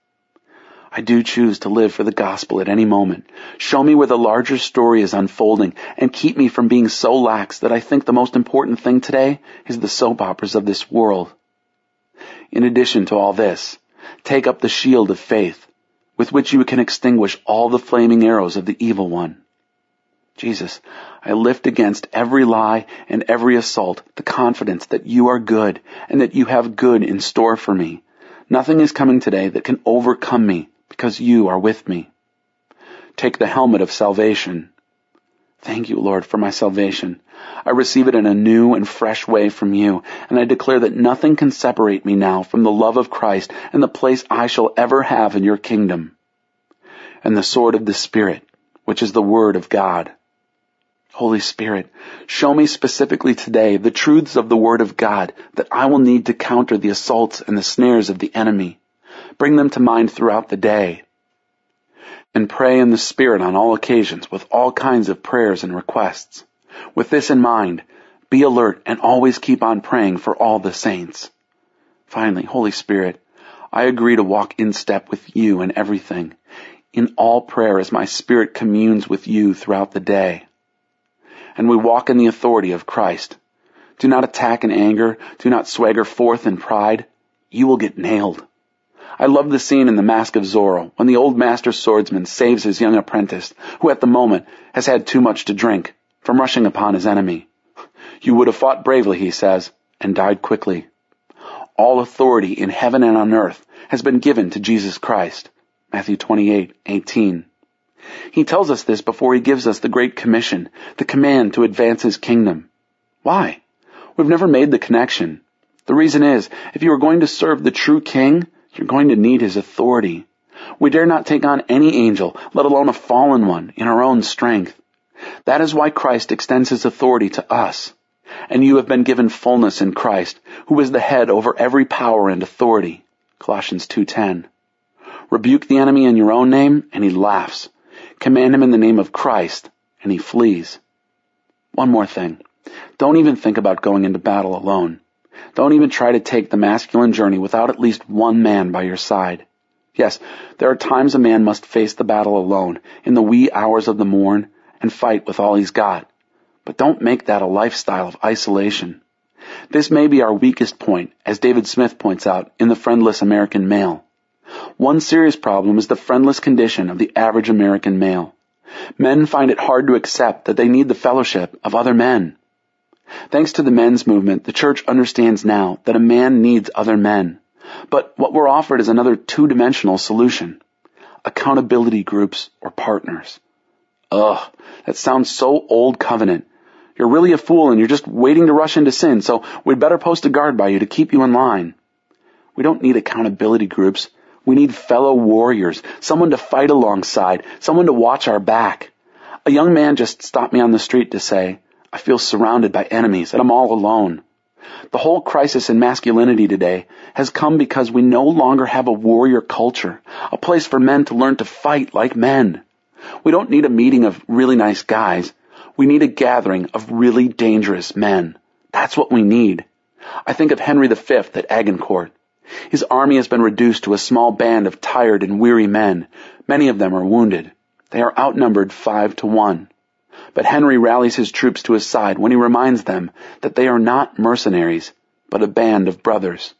A: I do choose to live for the gospel at any moment. Show me where the larger story is unfolding and keep me from being so lax that I think the most important thing today is the soap operas of this world. In addition to all this, take up the shield of faith with which you can extinguish all the flaming arrows of the evil one. Jesus, I lift against every lie and every assault the confidence that you are good and that you have good in store for me. Nothing is coming today that can overcome me because you are with me. Take the helmet of salvation. Thank you, Lord, for my salvation. I receive it in a new and fresh way from you, and I declare that nothing can separate me now from the love of Christ and the place I shall ever have in your kingdom. And the sword of the Spirit, which is the word of God. Holy Spirit, show me specifically today the truths of the word of God that I will need to counter the assaults and the snares of the enemy. Bring them to mind throughout the day. And pray in the Spirit on all occasions with all kinds of prayers and requests. With this in mind, be alert and always keep on praying for all the saints. Finally, Holy Spirit, I agree to walk in step with you in everything, in all prayer as my spirit communes with you throughout the day. And we walk in the authority of Christ. Do not attack in anger. Do not swagger forth in pride. You will get nailed. I love the scene in The Mask of Zorro when the old master swordsman saves his young apprentice, who at the moment has had too much to drink, from rushing upon his enemy. You would have fought bravely, he says, and died quickly. All authority in heaven and on earth has been given to Jesus Christ. Matthew twenty-eight eighteen. He tells us this before he gives us the Great Commission, the command to advance his kingdom. Why? We've never made the connection. The reason is, if you are going to serve the true king, you're going to need his authority. We dare not take on any angel, let alone a fallen one, in our own strength. That is why Christ extends his authority to us. And you have been given fullness in Christ, who is the head over every power and authority. Colossians two ten. Rebuke the enemy in your own name, and he laughs. Command him in the name of Christ, and he flees. One more thing. Don't even think about going into battle alone. Don't even try to take the masculine journey without at least one man by your side. Yes, there are times a man must face the battle alone, in the wee hours of the morn, and fight with all he's got. But don't make that a lifestyle of isolation. This may be our weakest point, as David Smith points out in The Friendless American Male. One serious problem is the friendless condition of the average American male. Men find it hard to accept that they need the fellowship of other men. Thanks to the men's movement, the church understands now that a man needs other men. But what we're offered is another two-dimensional solution. Accountability groups or partners. Ugh, that sounds so old covenant. You're really a fool and you're just waiting to rush into sin, so we'd better post a guard by you to keep you in line. We don't need accountability groups. We need fellow warriors, someone to fight alongside, someone to watch our back. A young man just stopped me on the street to say, I feel surrounded by enemies and I'm all alone. The whole crisis in masculinity today has come because we no longer have a warrior culture, a place for men to learn to fight like men. We don't need a meeting of really nice guys. We need a gathering of really dangerous men. That's what we need. I think of Henry the Fifth at Agincourt. His army has been reduced to a small band of tired and weary men. Many of them are wounded. They are outnumbered five to one. But Henry rallies his troops to his side when he reminds them that they are not mercenaries, but a band of brothers.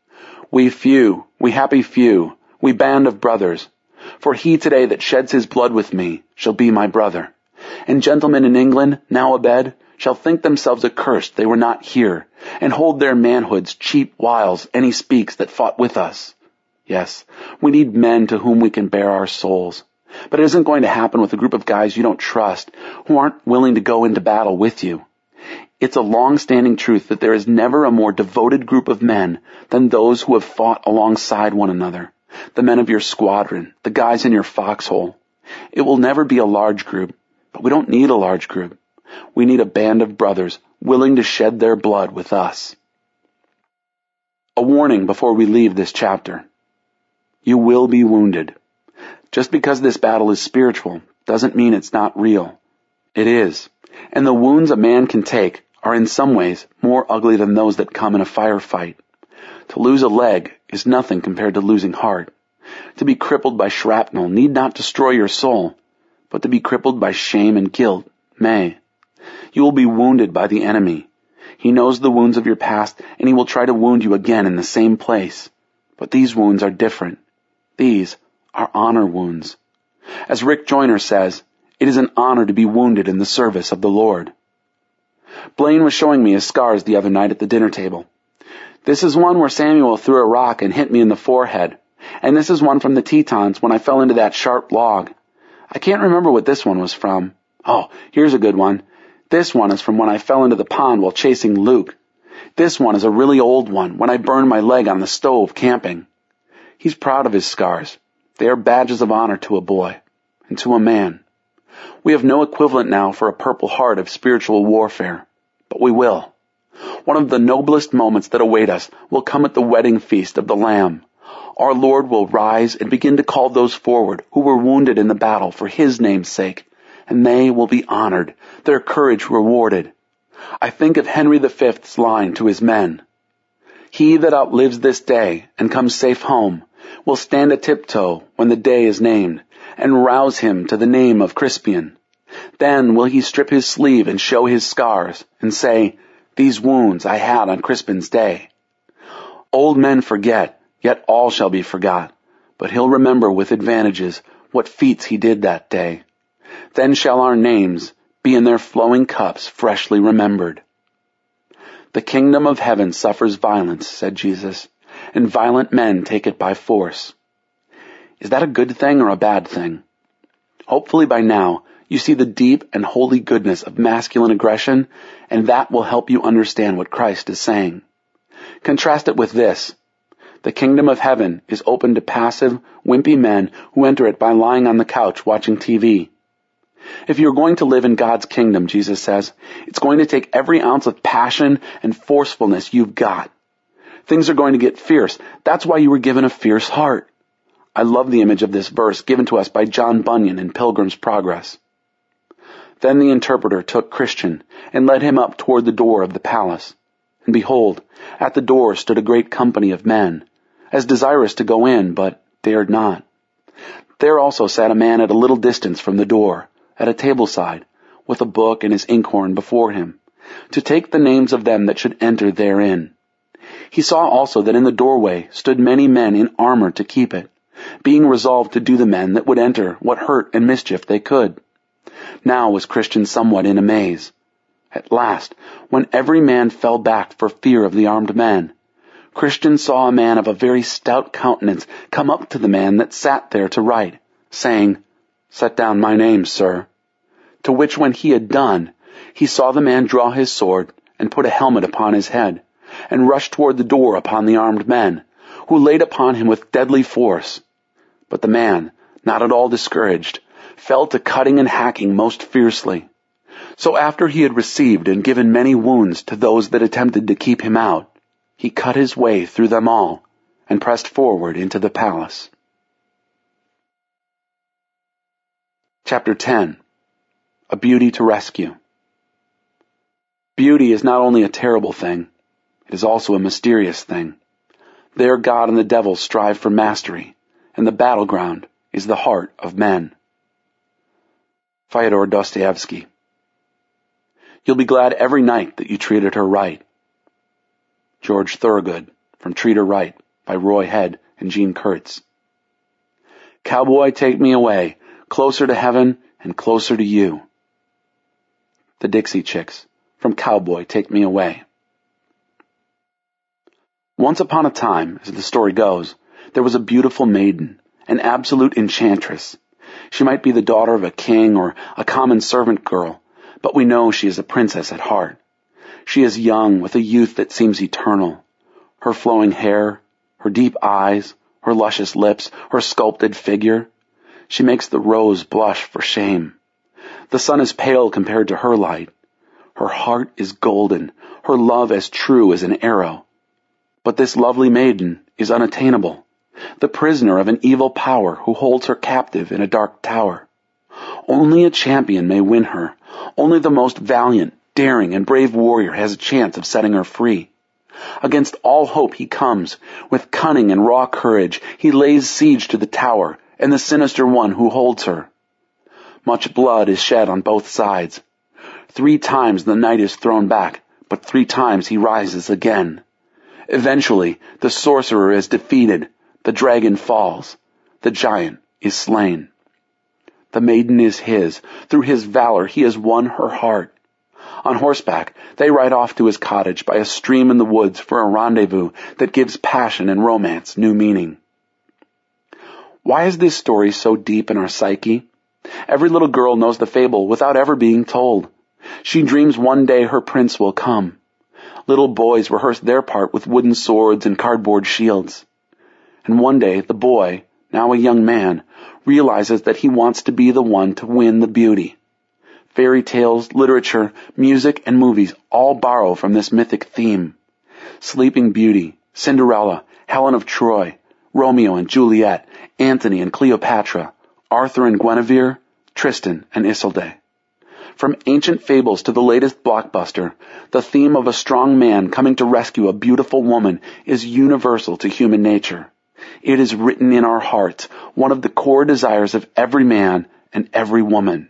A: We few, we happy few, we band of brothers. For he today that sheds his blood with me shall be my brother. And gentlemen in England, now abed, shall think themselves accursed they were not here, and hold their manhoods cheap whiles any speaks that fought with us. Yes, we need men to whom we can bare our souls. But it isn't going to happen with a group of guys you don't trust, who aren't willing to go into battle with you. It's a long-standing truth that there is never a more devoted group of men than those who have fought alongside one another, the men of your squadron, the guys in your foxhole. It will never be a large group, but we don't need a large group. We need a band of brothers willing to shed their blood with us. A warning before we leave this chapter. You will be wounded. Just because this battle is spiritual doesn't mean it's not real. It is. And the wounds a man can take are in some ways more ugly than those that come in a firefight. To lose a leg is nothing compared to losing heart. To be crippled by shrapnel need not destroy your soul, but to be crippled by shame and guilt may. You will be wounded by the enemy. He knows the wounds of your past, and he will try to wound you again in the same place. But these wounds are different. These are honor wounds. As Rick Joyner says, it is an honor to be wounded in the service of the Lord. Blaine was showing me his scars the other night at the dinner table. This is one where Samuel threw a rock and hit me in the forehead. And this is one from the Tetons when I fell into that sharp log. I can't remember what this one was from. Oh, here's a good one. This one is from when I fell into the pond while chasing Luke. This one is a really old one when I burned my leg on the stove camping. He's proud of his scars. They are badges of honor to a boy and to a man. We have no equivalent now for a Purple Heart of spiritual warfare, but we will. One of the noblest moments that await us will come at the wedding feast of the Lamb. Our Lord will rise and begin to call those forward who were wounded in the battle for his name's sake, and they will be honored, their courage rewarded. I think of Henry the Fifth's line to his men. He that outlives this day and comes safe home will stand a tiptoe when the day is named, and rouse him to the name of Crispian. Then will he strip his sleeve and show his scars, and say, these wounds I had on Crispin's day. Old men forget, yet all shall be forgot, but he'll remember with advantages what feats he did that day. Then shall our names be in their flowing cups freshly remembered. The kingdom of heaven suffers violence, said Jesus, and violent men take it by force. Is that a good thing or a bad thing? Hopefully by now you see the deep and holy goodness of masculine aggression, and that will help you understand what Christ is saying. Contrast it with this. The kingdom of heaven is open to passive, wimpy men who enter it by lying on the couch watching T V. If you're going to live in God's kingdom, Jesus says, it's going to take every ounce of passion and forcefulness you've got. Things are going to get fierce. That's why you were given a fierce heart. I love the image of this verse given to us by John Bunyan in Pilgrim's Progress. Then the interpreter took Christian and led him up toward the door of the palace. And behold, at the door stood a great company of men, as desirous to go in, but dared not. There also sat a man at a little distance from the door, at a table side, with a book and his inkhorn before him, to take the names of them that should enter therein. He saw also that in the doorway stood many men in armor to keep it, being resolved to do the men that would enter what hurt and mischief they could. Now was Christian somewhat in amaze. At last, when every man fell back for fear of the armed men, Christian saw a man of a very stout countenance come up to the man that sat there to write, saying, "Set down my name, sir." To which when he had done, he saw the man draw his sword and put a helmet upon his head, and rush toward the door upon the armed men, who laid upon him with deadly force. But the man, not at all discouraged, fell to cutting and hacking most fiercely. So after he had received and given many wounds to those that attempted to keep him out, he cut his way through them all, and pressed forward into the palace. Chapter ten. A Beauty to Rescue. Beauty is not only a terrible thing, it is also a mysterious thing. There God and the devil strive for mastery, and the battleground is the heart of men. Fyodor Dostoevsky. You'll be glad every night that you treated her right. George Thorogood, from Treat Her Right, by Roy Head and Gene Kurtz. Cowboy, take me away, closer to heaven and closer to you. The Dixie Chicks, from Cowboy, Take Me Away. Once upon a time, as the story goes, there was a beautiful maiden, an absolute enchantress. She might be the daughter of a king or a common servant girl, but we know she is a princess at heart. She is young, with a youth that seems eternal. Her flowing hair, her deep eyes, her luscious lips, her sculpted figure. She makes the rose blush for shame. The sun is pale compared to her light. Her heart is golden, her love as true as an arrow. But this lovely maiden is unattainable, the prisoner of an evil power who holds her captive in a dark tower. Only a champion may win her. Only the most valiant, daring, and brave warrior has a chance of setting her free. Against all hope he comes. With cunning and raw courage, he lays siege to the tower and the sinister one who holds her. Much blood is shed on both sides. Three times the knight is thrown back, but three times he rises again. Eventually, the sorcerer is defeated, the dragon falls, the giant is slain. The maiden is his. Through his valor he has won her heart. On horseback, they ride off to his cottage by a stream in the woods for a rendezvous that gives passion and romance new meaning. Why is this story so deep in our psyche? Every little girl knows the fable without ever being told. She dreams one day her prince will come. Little boys rehearse their part with wooden swords and cardboard shields. And one day the boy, now a young man, realizes that he wants to be the one to win the beauty. Fairy tales, literature, music, and movies all borrow from this mythic theme. Sleeping Beauty, Cinderella, Helen of Troy, Romeo and Juliet, Antony and Cleopatra, Arthur and Guinevere, Tristan and Isolde. From ancient fables to the latest blockbuster, the theme of a strong man coming to rescue a beautiful woman is universal to human nature. It is written in our hearts, one of the core desires of every man and every woman.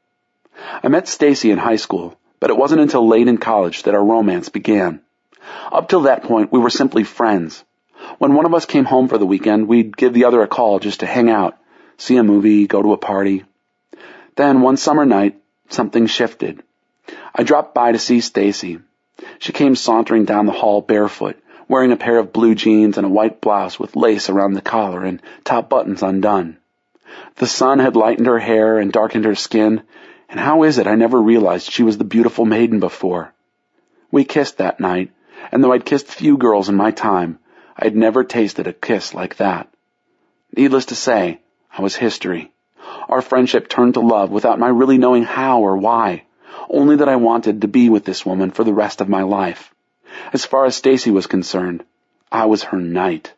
A: I met Stacy in high school, but it wasn't until late in college that our romance began. Up till that point, we were simply friends. When one of us came home for the weekend, we'd give the other a call just to hang out, see a movie, go to a party. Then one summer night, something shifted. I dropped by to see Stacy. She came sauntering down the hall barefoot, wearing a pair of blue jeans and a white blouse with lace around the collar and top buttons undone. The sun had lightened her hair and darkened her skin, and how is it I never realized she was the beautiful maiden before? We kissed that night, and though I'd kissed few girls in my time, I'd never tasted a kiss like that. Needless to say, I was history. Our friendship turned to love without my really knowing how or why, only that I wanted to be with this woman for the rest of my life. As far as Stacy was concerned, I was her knight.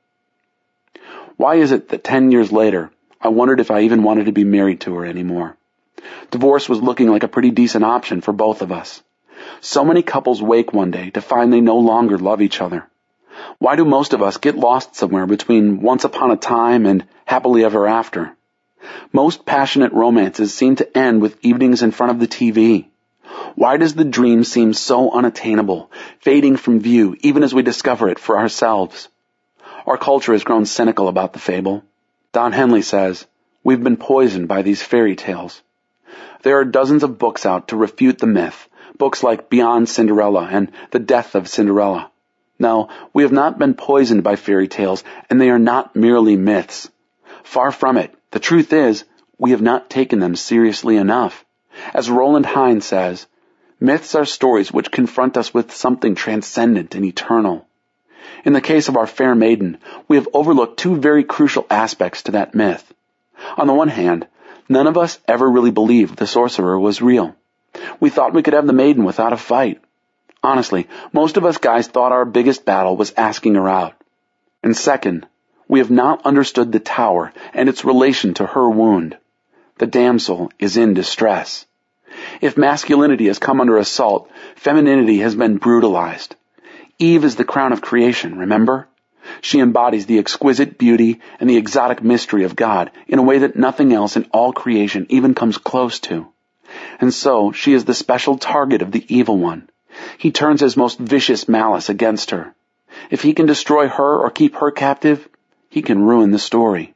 A: Why is it that ten years later, I wondered if I even wanted to be married to her anymore? Divorce was looking like a pretty decent option for both of us. So many couples wake one day to find they no longer love each other. Why do most of us get lost somewhere between Once Upon a Time and Happily Ever After? Most passionate romances seem to end with evenings in front of the T V. Why does the dream seem so unattainable, fading from view even as we discover it for ourselves? Our culture has grown cynical about the fable. Don Henley says, "We've been poisoned by these fairy tales." There are dozens of books out to refute the myth, books like Beyond Cinderella and The Death of Cinderella. No, we have not been poisoned by fairy tales, and they are not merely myths. Far from it. The truth is, we have not taken them seriously enough. As Roland Hine says, myths are stories which confront us with something transcendent and eternal. In the case of Our Fair Maiden, we have overlooked two very crucial aspects to that myth. On the one hand, none of us ever really believed the sorcerer was real. We thought we could have the maiden without a fight. Honestly, most of us guys thought our biggest battle was asking her out. And second, we have not understood the tower and its relation to her wound. The damsel is in distress. If masculinity has come under assault, femininity has been brutalized. Eve is the crown of creation, remember? She embodies the exquisite beauty and the exotic mystery of God in a way that nothing else in all creation even comes close to. And so she is the special target of the evil one. He turns his most vicious malice against her. If he can destroy her or keep her captive, he can ruin the story.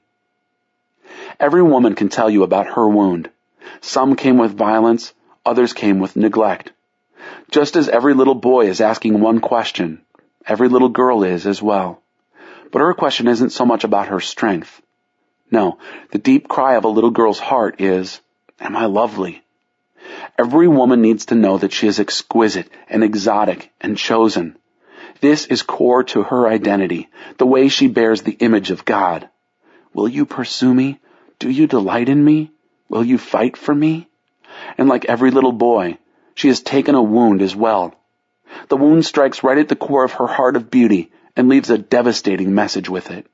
A: Every woman can tell you about her wound. Some came with violence, others came with neglect. Just as every little boy is asking one question, every little girl is as well. But her question isn't so much about her strength. No, the deep cry of a little girl's heart is, "Am I lovely?" Every woman needs to know that she is exquisite and exotic and chosen. This is core to her identity, the way she bears the image of God. Will you pursue me? Do you delight in me? Will you fight for me? And like every little boy, she has taken a wound as well. The wound strikes right at the core of her heart of beauty and leaves a devastating message with it.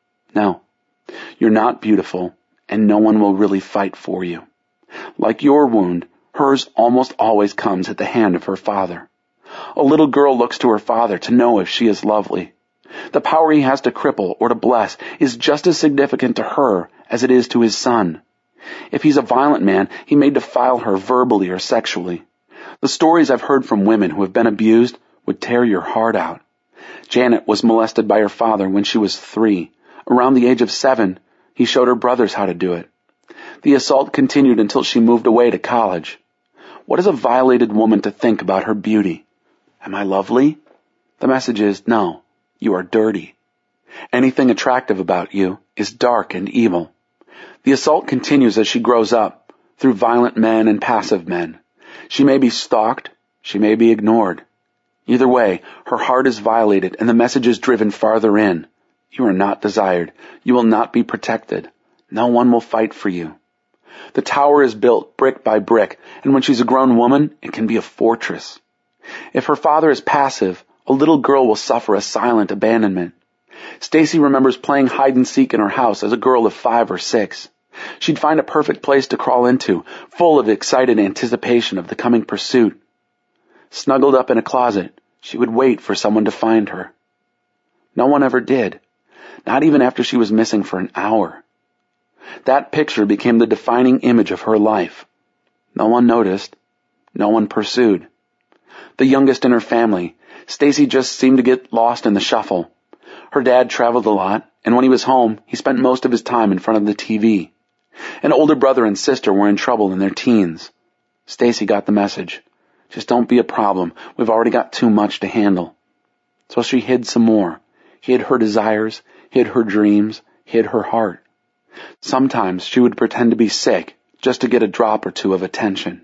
A: No, you're not beautiful, and no one will really fight for you. Like your wound, hers almost always comes at the hand of her father. A little girl looks to her father to know if she is lovely. The power he has to cripple or to bless is just as significant to her as it is to his son. If he's a violent man, he may defile her verbally or sexually. The stories I've heard from women who have been abused would tear your heart out. Janet was molested by her father when she was three. Around the age of seven, he showed her brothers how to do it. The assault continued until she moved away to college. What is a violated woman to think about her beauty? Am I lovely? The message is, no, you are dirty. Anything attractive about you is dark and evil. The assault continues as she grows up, through violent men and passive men. She may be stalked, she may be ignored. Either way, her heart is violated and the message is driven farther in. You are not desired. You will not be protected. No one will fight for you. The tower is built brick by brick, and when she's a grown woman, it can be a fortress. If her father is passive, a little girl will suffer a silent abandonment. Stacy remembers playing hide and seek in her house as a girl of five or six. She'd find a perfect place to crawl into, full of excited anticipation of the coming pursuit. Snuggled up in a closet, she would wait for someone to find her. No one ever did, not even after she was missing for an hour. That picture became the defining image of her life. No one noticed. No one pursued. The youngest in her family, Stacy just seemed to get lost in the shuffle. Her dad traveled a lot, and when he was home, he spent most of his time in front of the T V. An older brother and sister were in trouble in their teens. Stacy got the message. Just don't be a problem. We've already got too much to handle. So she hid some more. Hid her desires, hid her dreams, hid her heart. Sometimes she would pretend to be sick just to get a drop or two of attention.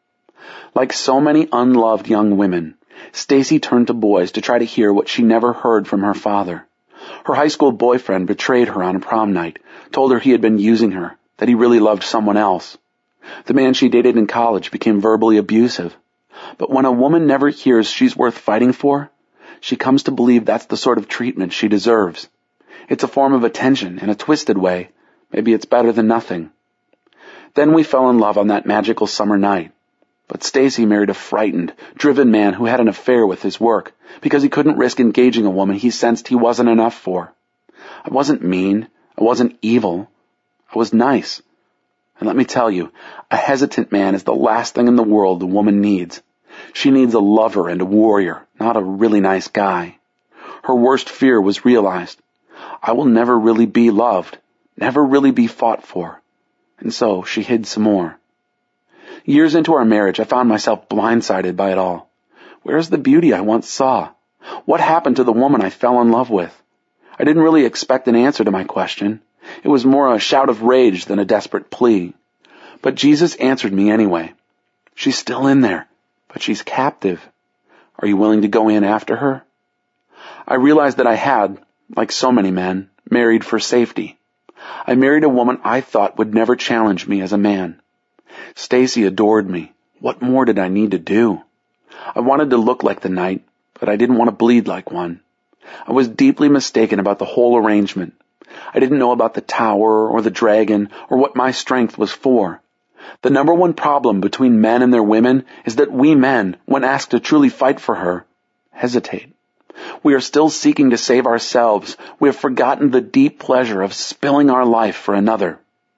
A: Like so many unloved young women, Stacy turned to boys to try to hear what she never heard from her father. Her high school boyfriend betrayed her on a prom night, told her he had been using her, that he really loved someone else. The man she dated in college became verbally abusive. But when a woman never hears she's worth fighting for, she comes to believe that's the sort of treatment she deserves. It's a form of attention in a twisted way. Maybe it's better than nothing. Then we fell in love on that magical summer night. But Stacy married a frightened, driven man who had an affair with his work because he couldn't risk engaging a woman he sensed he wasn't enough for. I wasn't mean. I wasn't evil. I was nice. And let me tell you, a hesitant man is the last thing in the world a woman needs. She needs a lover and a warrior, not a really nice guy. Her worst fear was realized. I will never really be loved, never really be fought for. And so she hid some more. Years into our marriage, I found myself blindsided by it all. Where's the beauty I once saw? What happened to the woman I fell in love with? I didn't really expect an answer to my question. It was more a shout of rage than a desperate plea. But Jesus answered me anyway. She's still in there, but she's captive. Are you willing to go in after her? I realized that I had, like so many men, married for safety. I married a woman I thought would never challenge me as a man. Stacy adored me. What more did I need to do? I wanted to look like the knight, but I didn't want to bleed like one. I was deeply mistaken about the whole arrangement. I didn't know about the tower or the dragon or what my strength was for. The number one problem between men and their women is that we men, when asked to truly fight for her, hesitate. We are still seeking to save ourselves. We have forgotten the deep pleasure of spilling our life for another.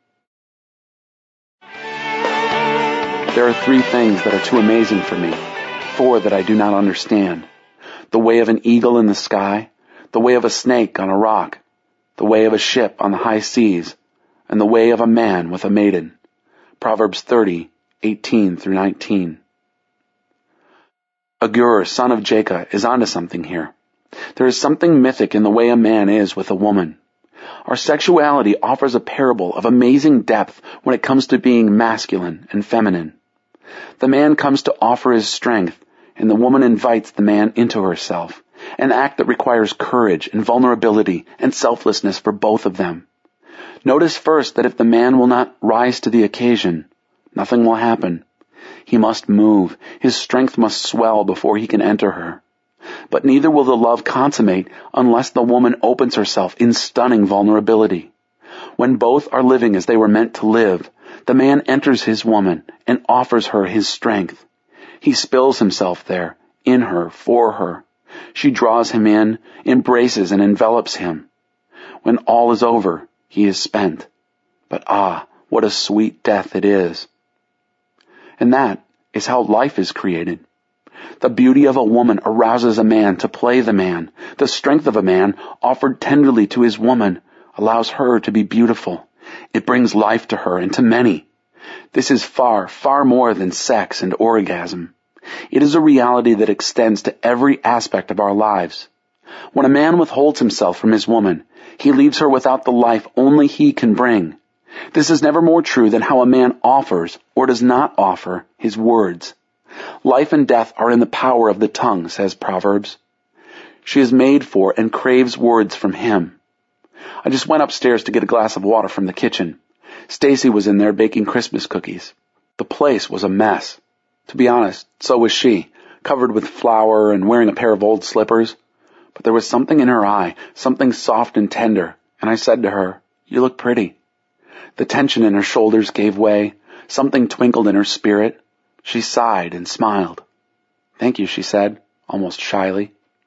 A: There are three things that are too amazing for me, four that I do not understand. The way of an eagle in the sky, the way of a snake on a rock, the way of a ship on the high seas, and the way of a man with a maiden. Proverbs thirty, eighteen through nineteen. Agur, son of Jacob, is onto something here. There is something mythic in the way a man is with a woman. Our sexuality offers a parable of amazing depth when it comes to being masculine and feminine. The man comes to offer his strength, and the woman invites the man into herself, an act that requires courage and vulnerability and selflessness for both of them. Notice first that if the man will not rise to the occasion, nothing will happen. He must move. His strength must swell before he can enter her. But neither will the love consummate unless the woman opens herself in stunning vulnerability. When both are living as they were meant to live, the man enters his woman and offers her his strength. He spills himself there, in her, for her. She draws him in, embraces and envelops him. When all is over, he is spent. But ah, what a sweet death it is. And that is how life is created. The beauty of a woman arouses a man to play the man. The strength of a man, offered tenderly to his woman, allows her to be beautiful. It brings life to her and to many. This is far, far more than sex and orgasm. It is a reality that extends to every aspect of our lives. When a man withholds himself from his woman, he leaves her without the life only he can bring. This is never more true than how a man offers, or does not offer, his words. Life and death are in the power of the tongue, says Proverbs. She is made for and craves words from him. I just went upstairs to get a glass of water from the kitchen. Stacy was in there baking Christmas cookies. The place was a mess. To be honest, so was she, covered with flour and wearing a pair of old slippers. But there was something in her eye, something soft and tender, and I said to her, "You look pretty." The tension in her shoulders gave way. Something twinkled in her spirit. She sighed and smiled. "Thank you," she said, almost shyly.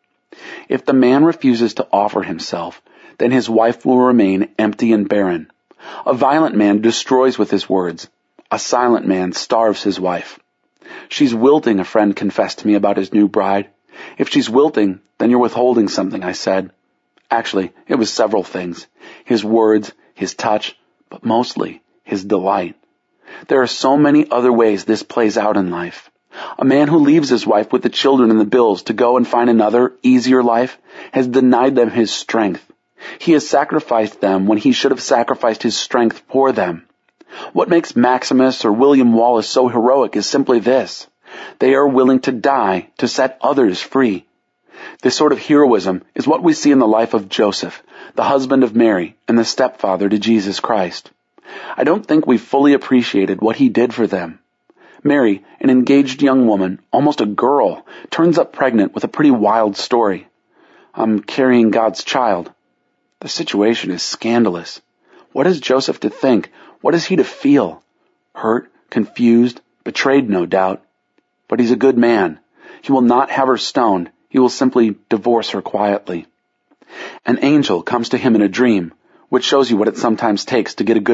A: If the man refuses to offer himself, then his wife will remain empty and barren. A violent man destroys with his words. A silent man starves his wife. "She's wilting," a friend confessed to me about his new bride. "If she's wilting, then you're withholding something," I said. Actually, it was several things. His words, his touch, but mostly his delight. There are so many other ways this plays out in life. A man who leaves his wife with the children and the bills to go and find another, easier life has denied them his strength. He has sacrificed them when he should have sacrificed his strength for them. What makes Maximus or William Wallace so heroic is simply this. They are willing to die to set others free. This sort of heroism is what we see in the life of Joseph, the husband of Mary and the stepfather to Jesus Christ. I don't think we fully appreciated what he did for them. Mary, an engaged young woman, almost a girl, turns up pregnant with a pretty wild story. "I'm carrying God's child." The situation is scandalous. What is Joseph to think? What is he to feel? Hurt, confused, betrayed, no doubt. But he's a good man. He will not have her stoned. He will simply divorce her quietly. An angel comes to him in a dream, which shows you what it sometimes takes to get a good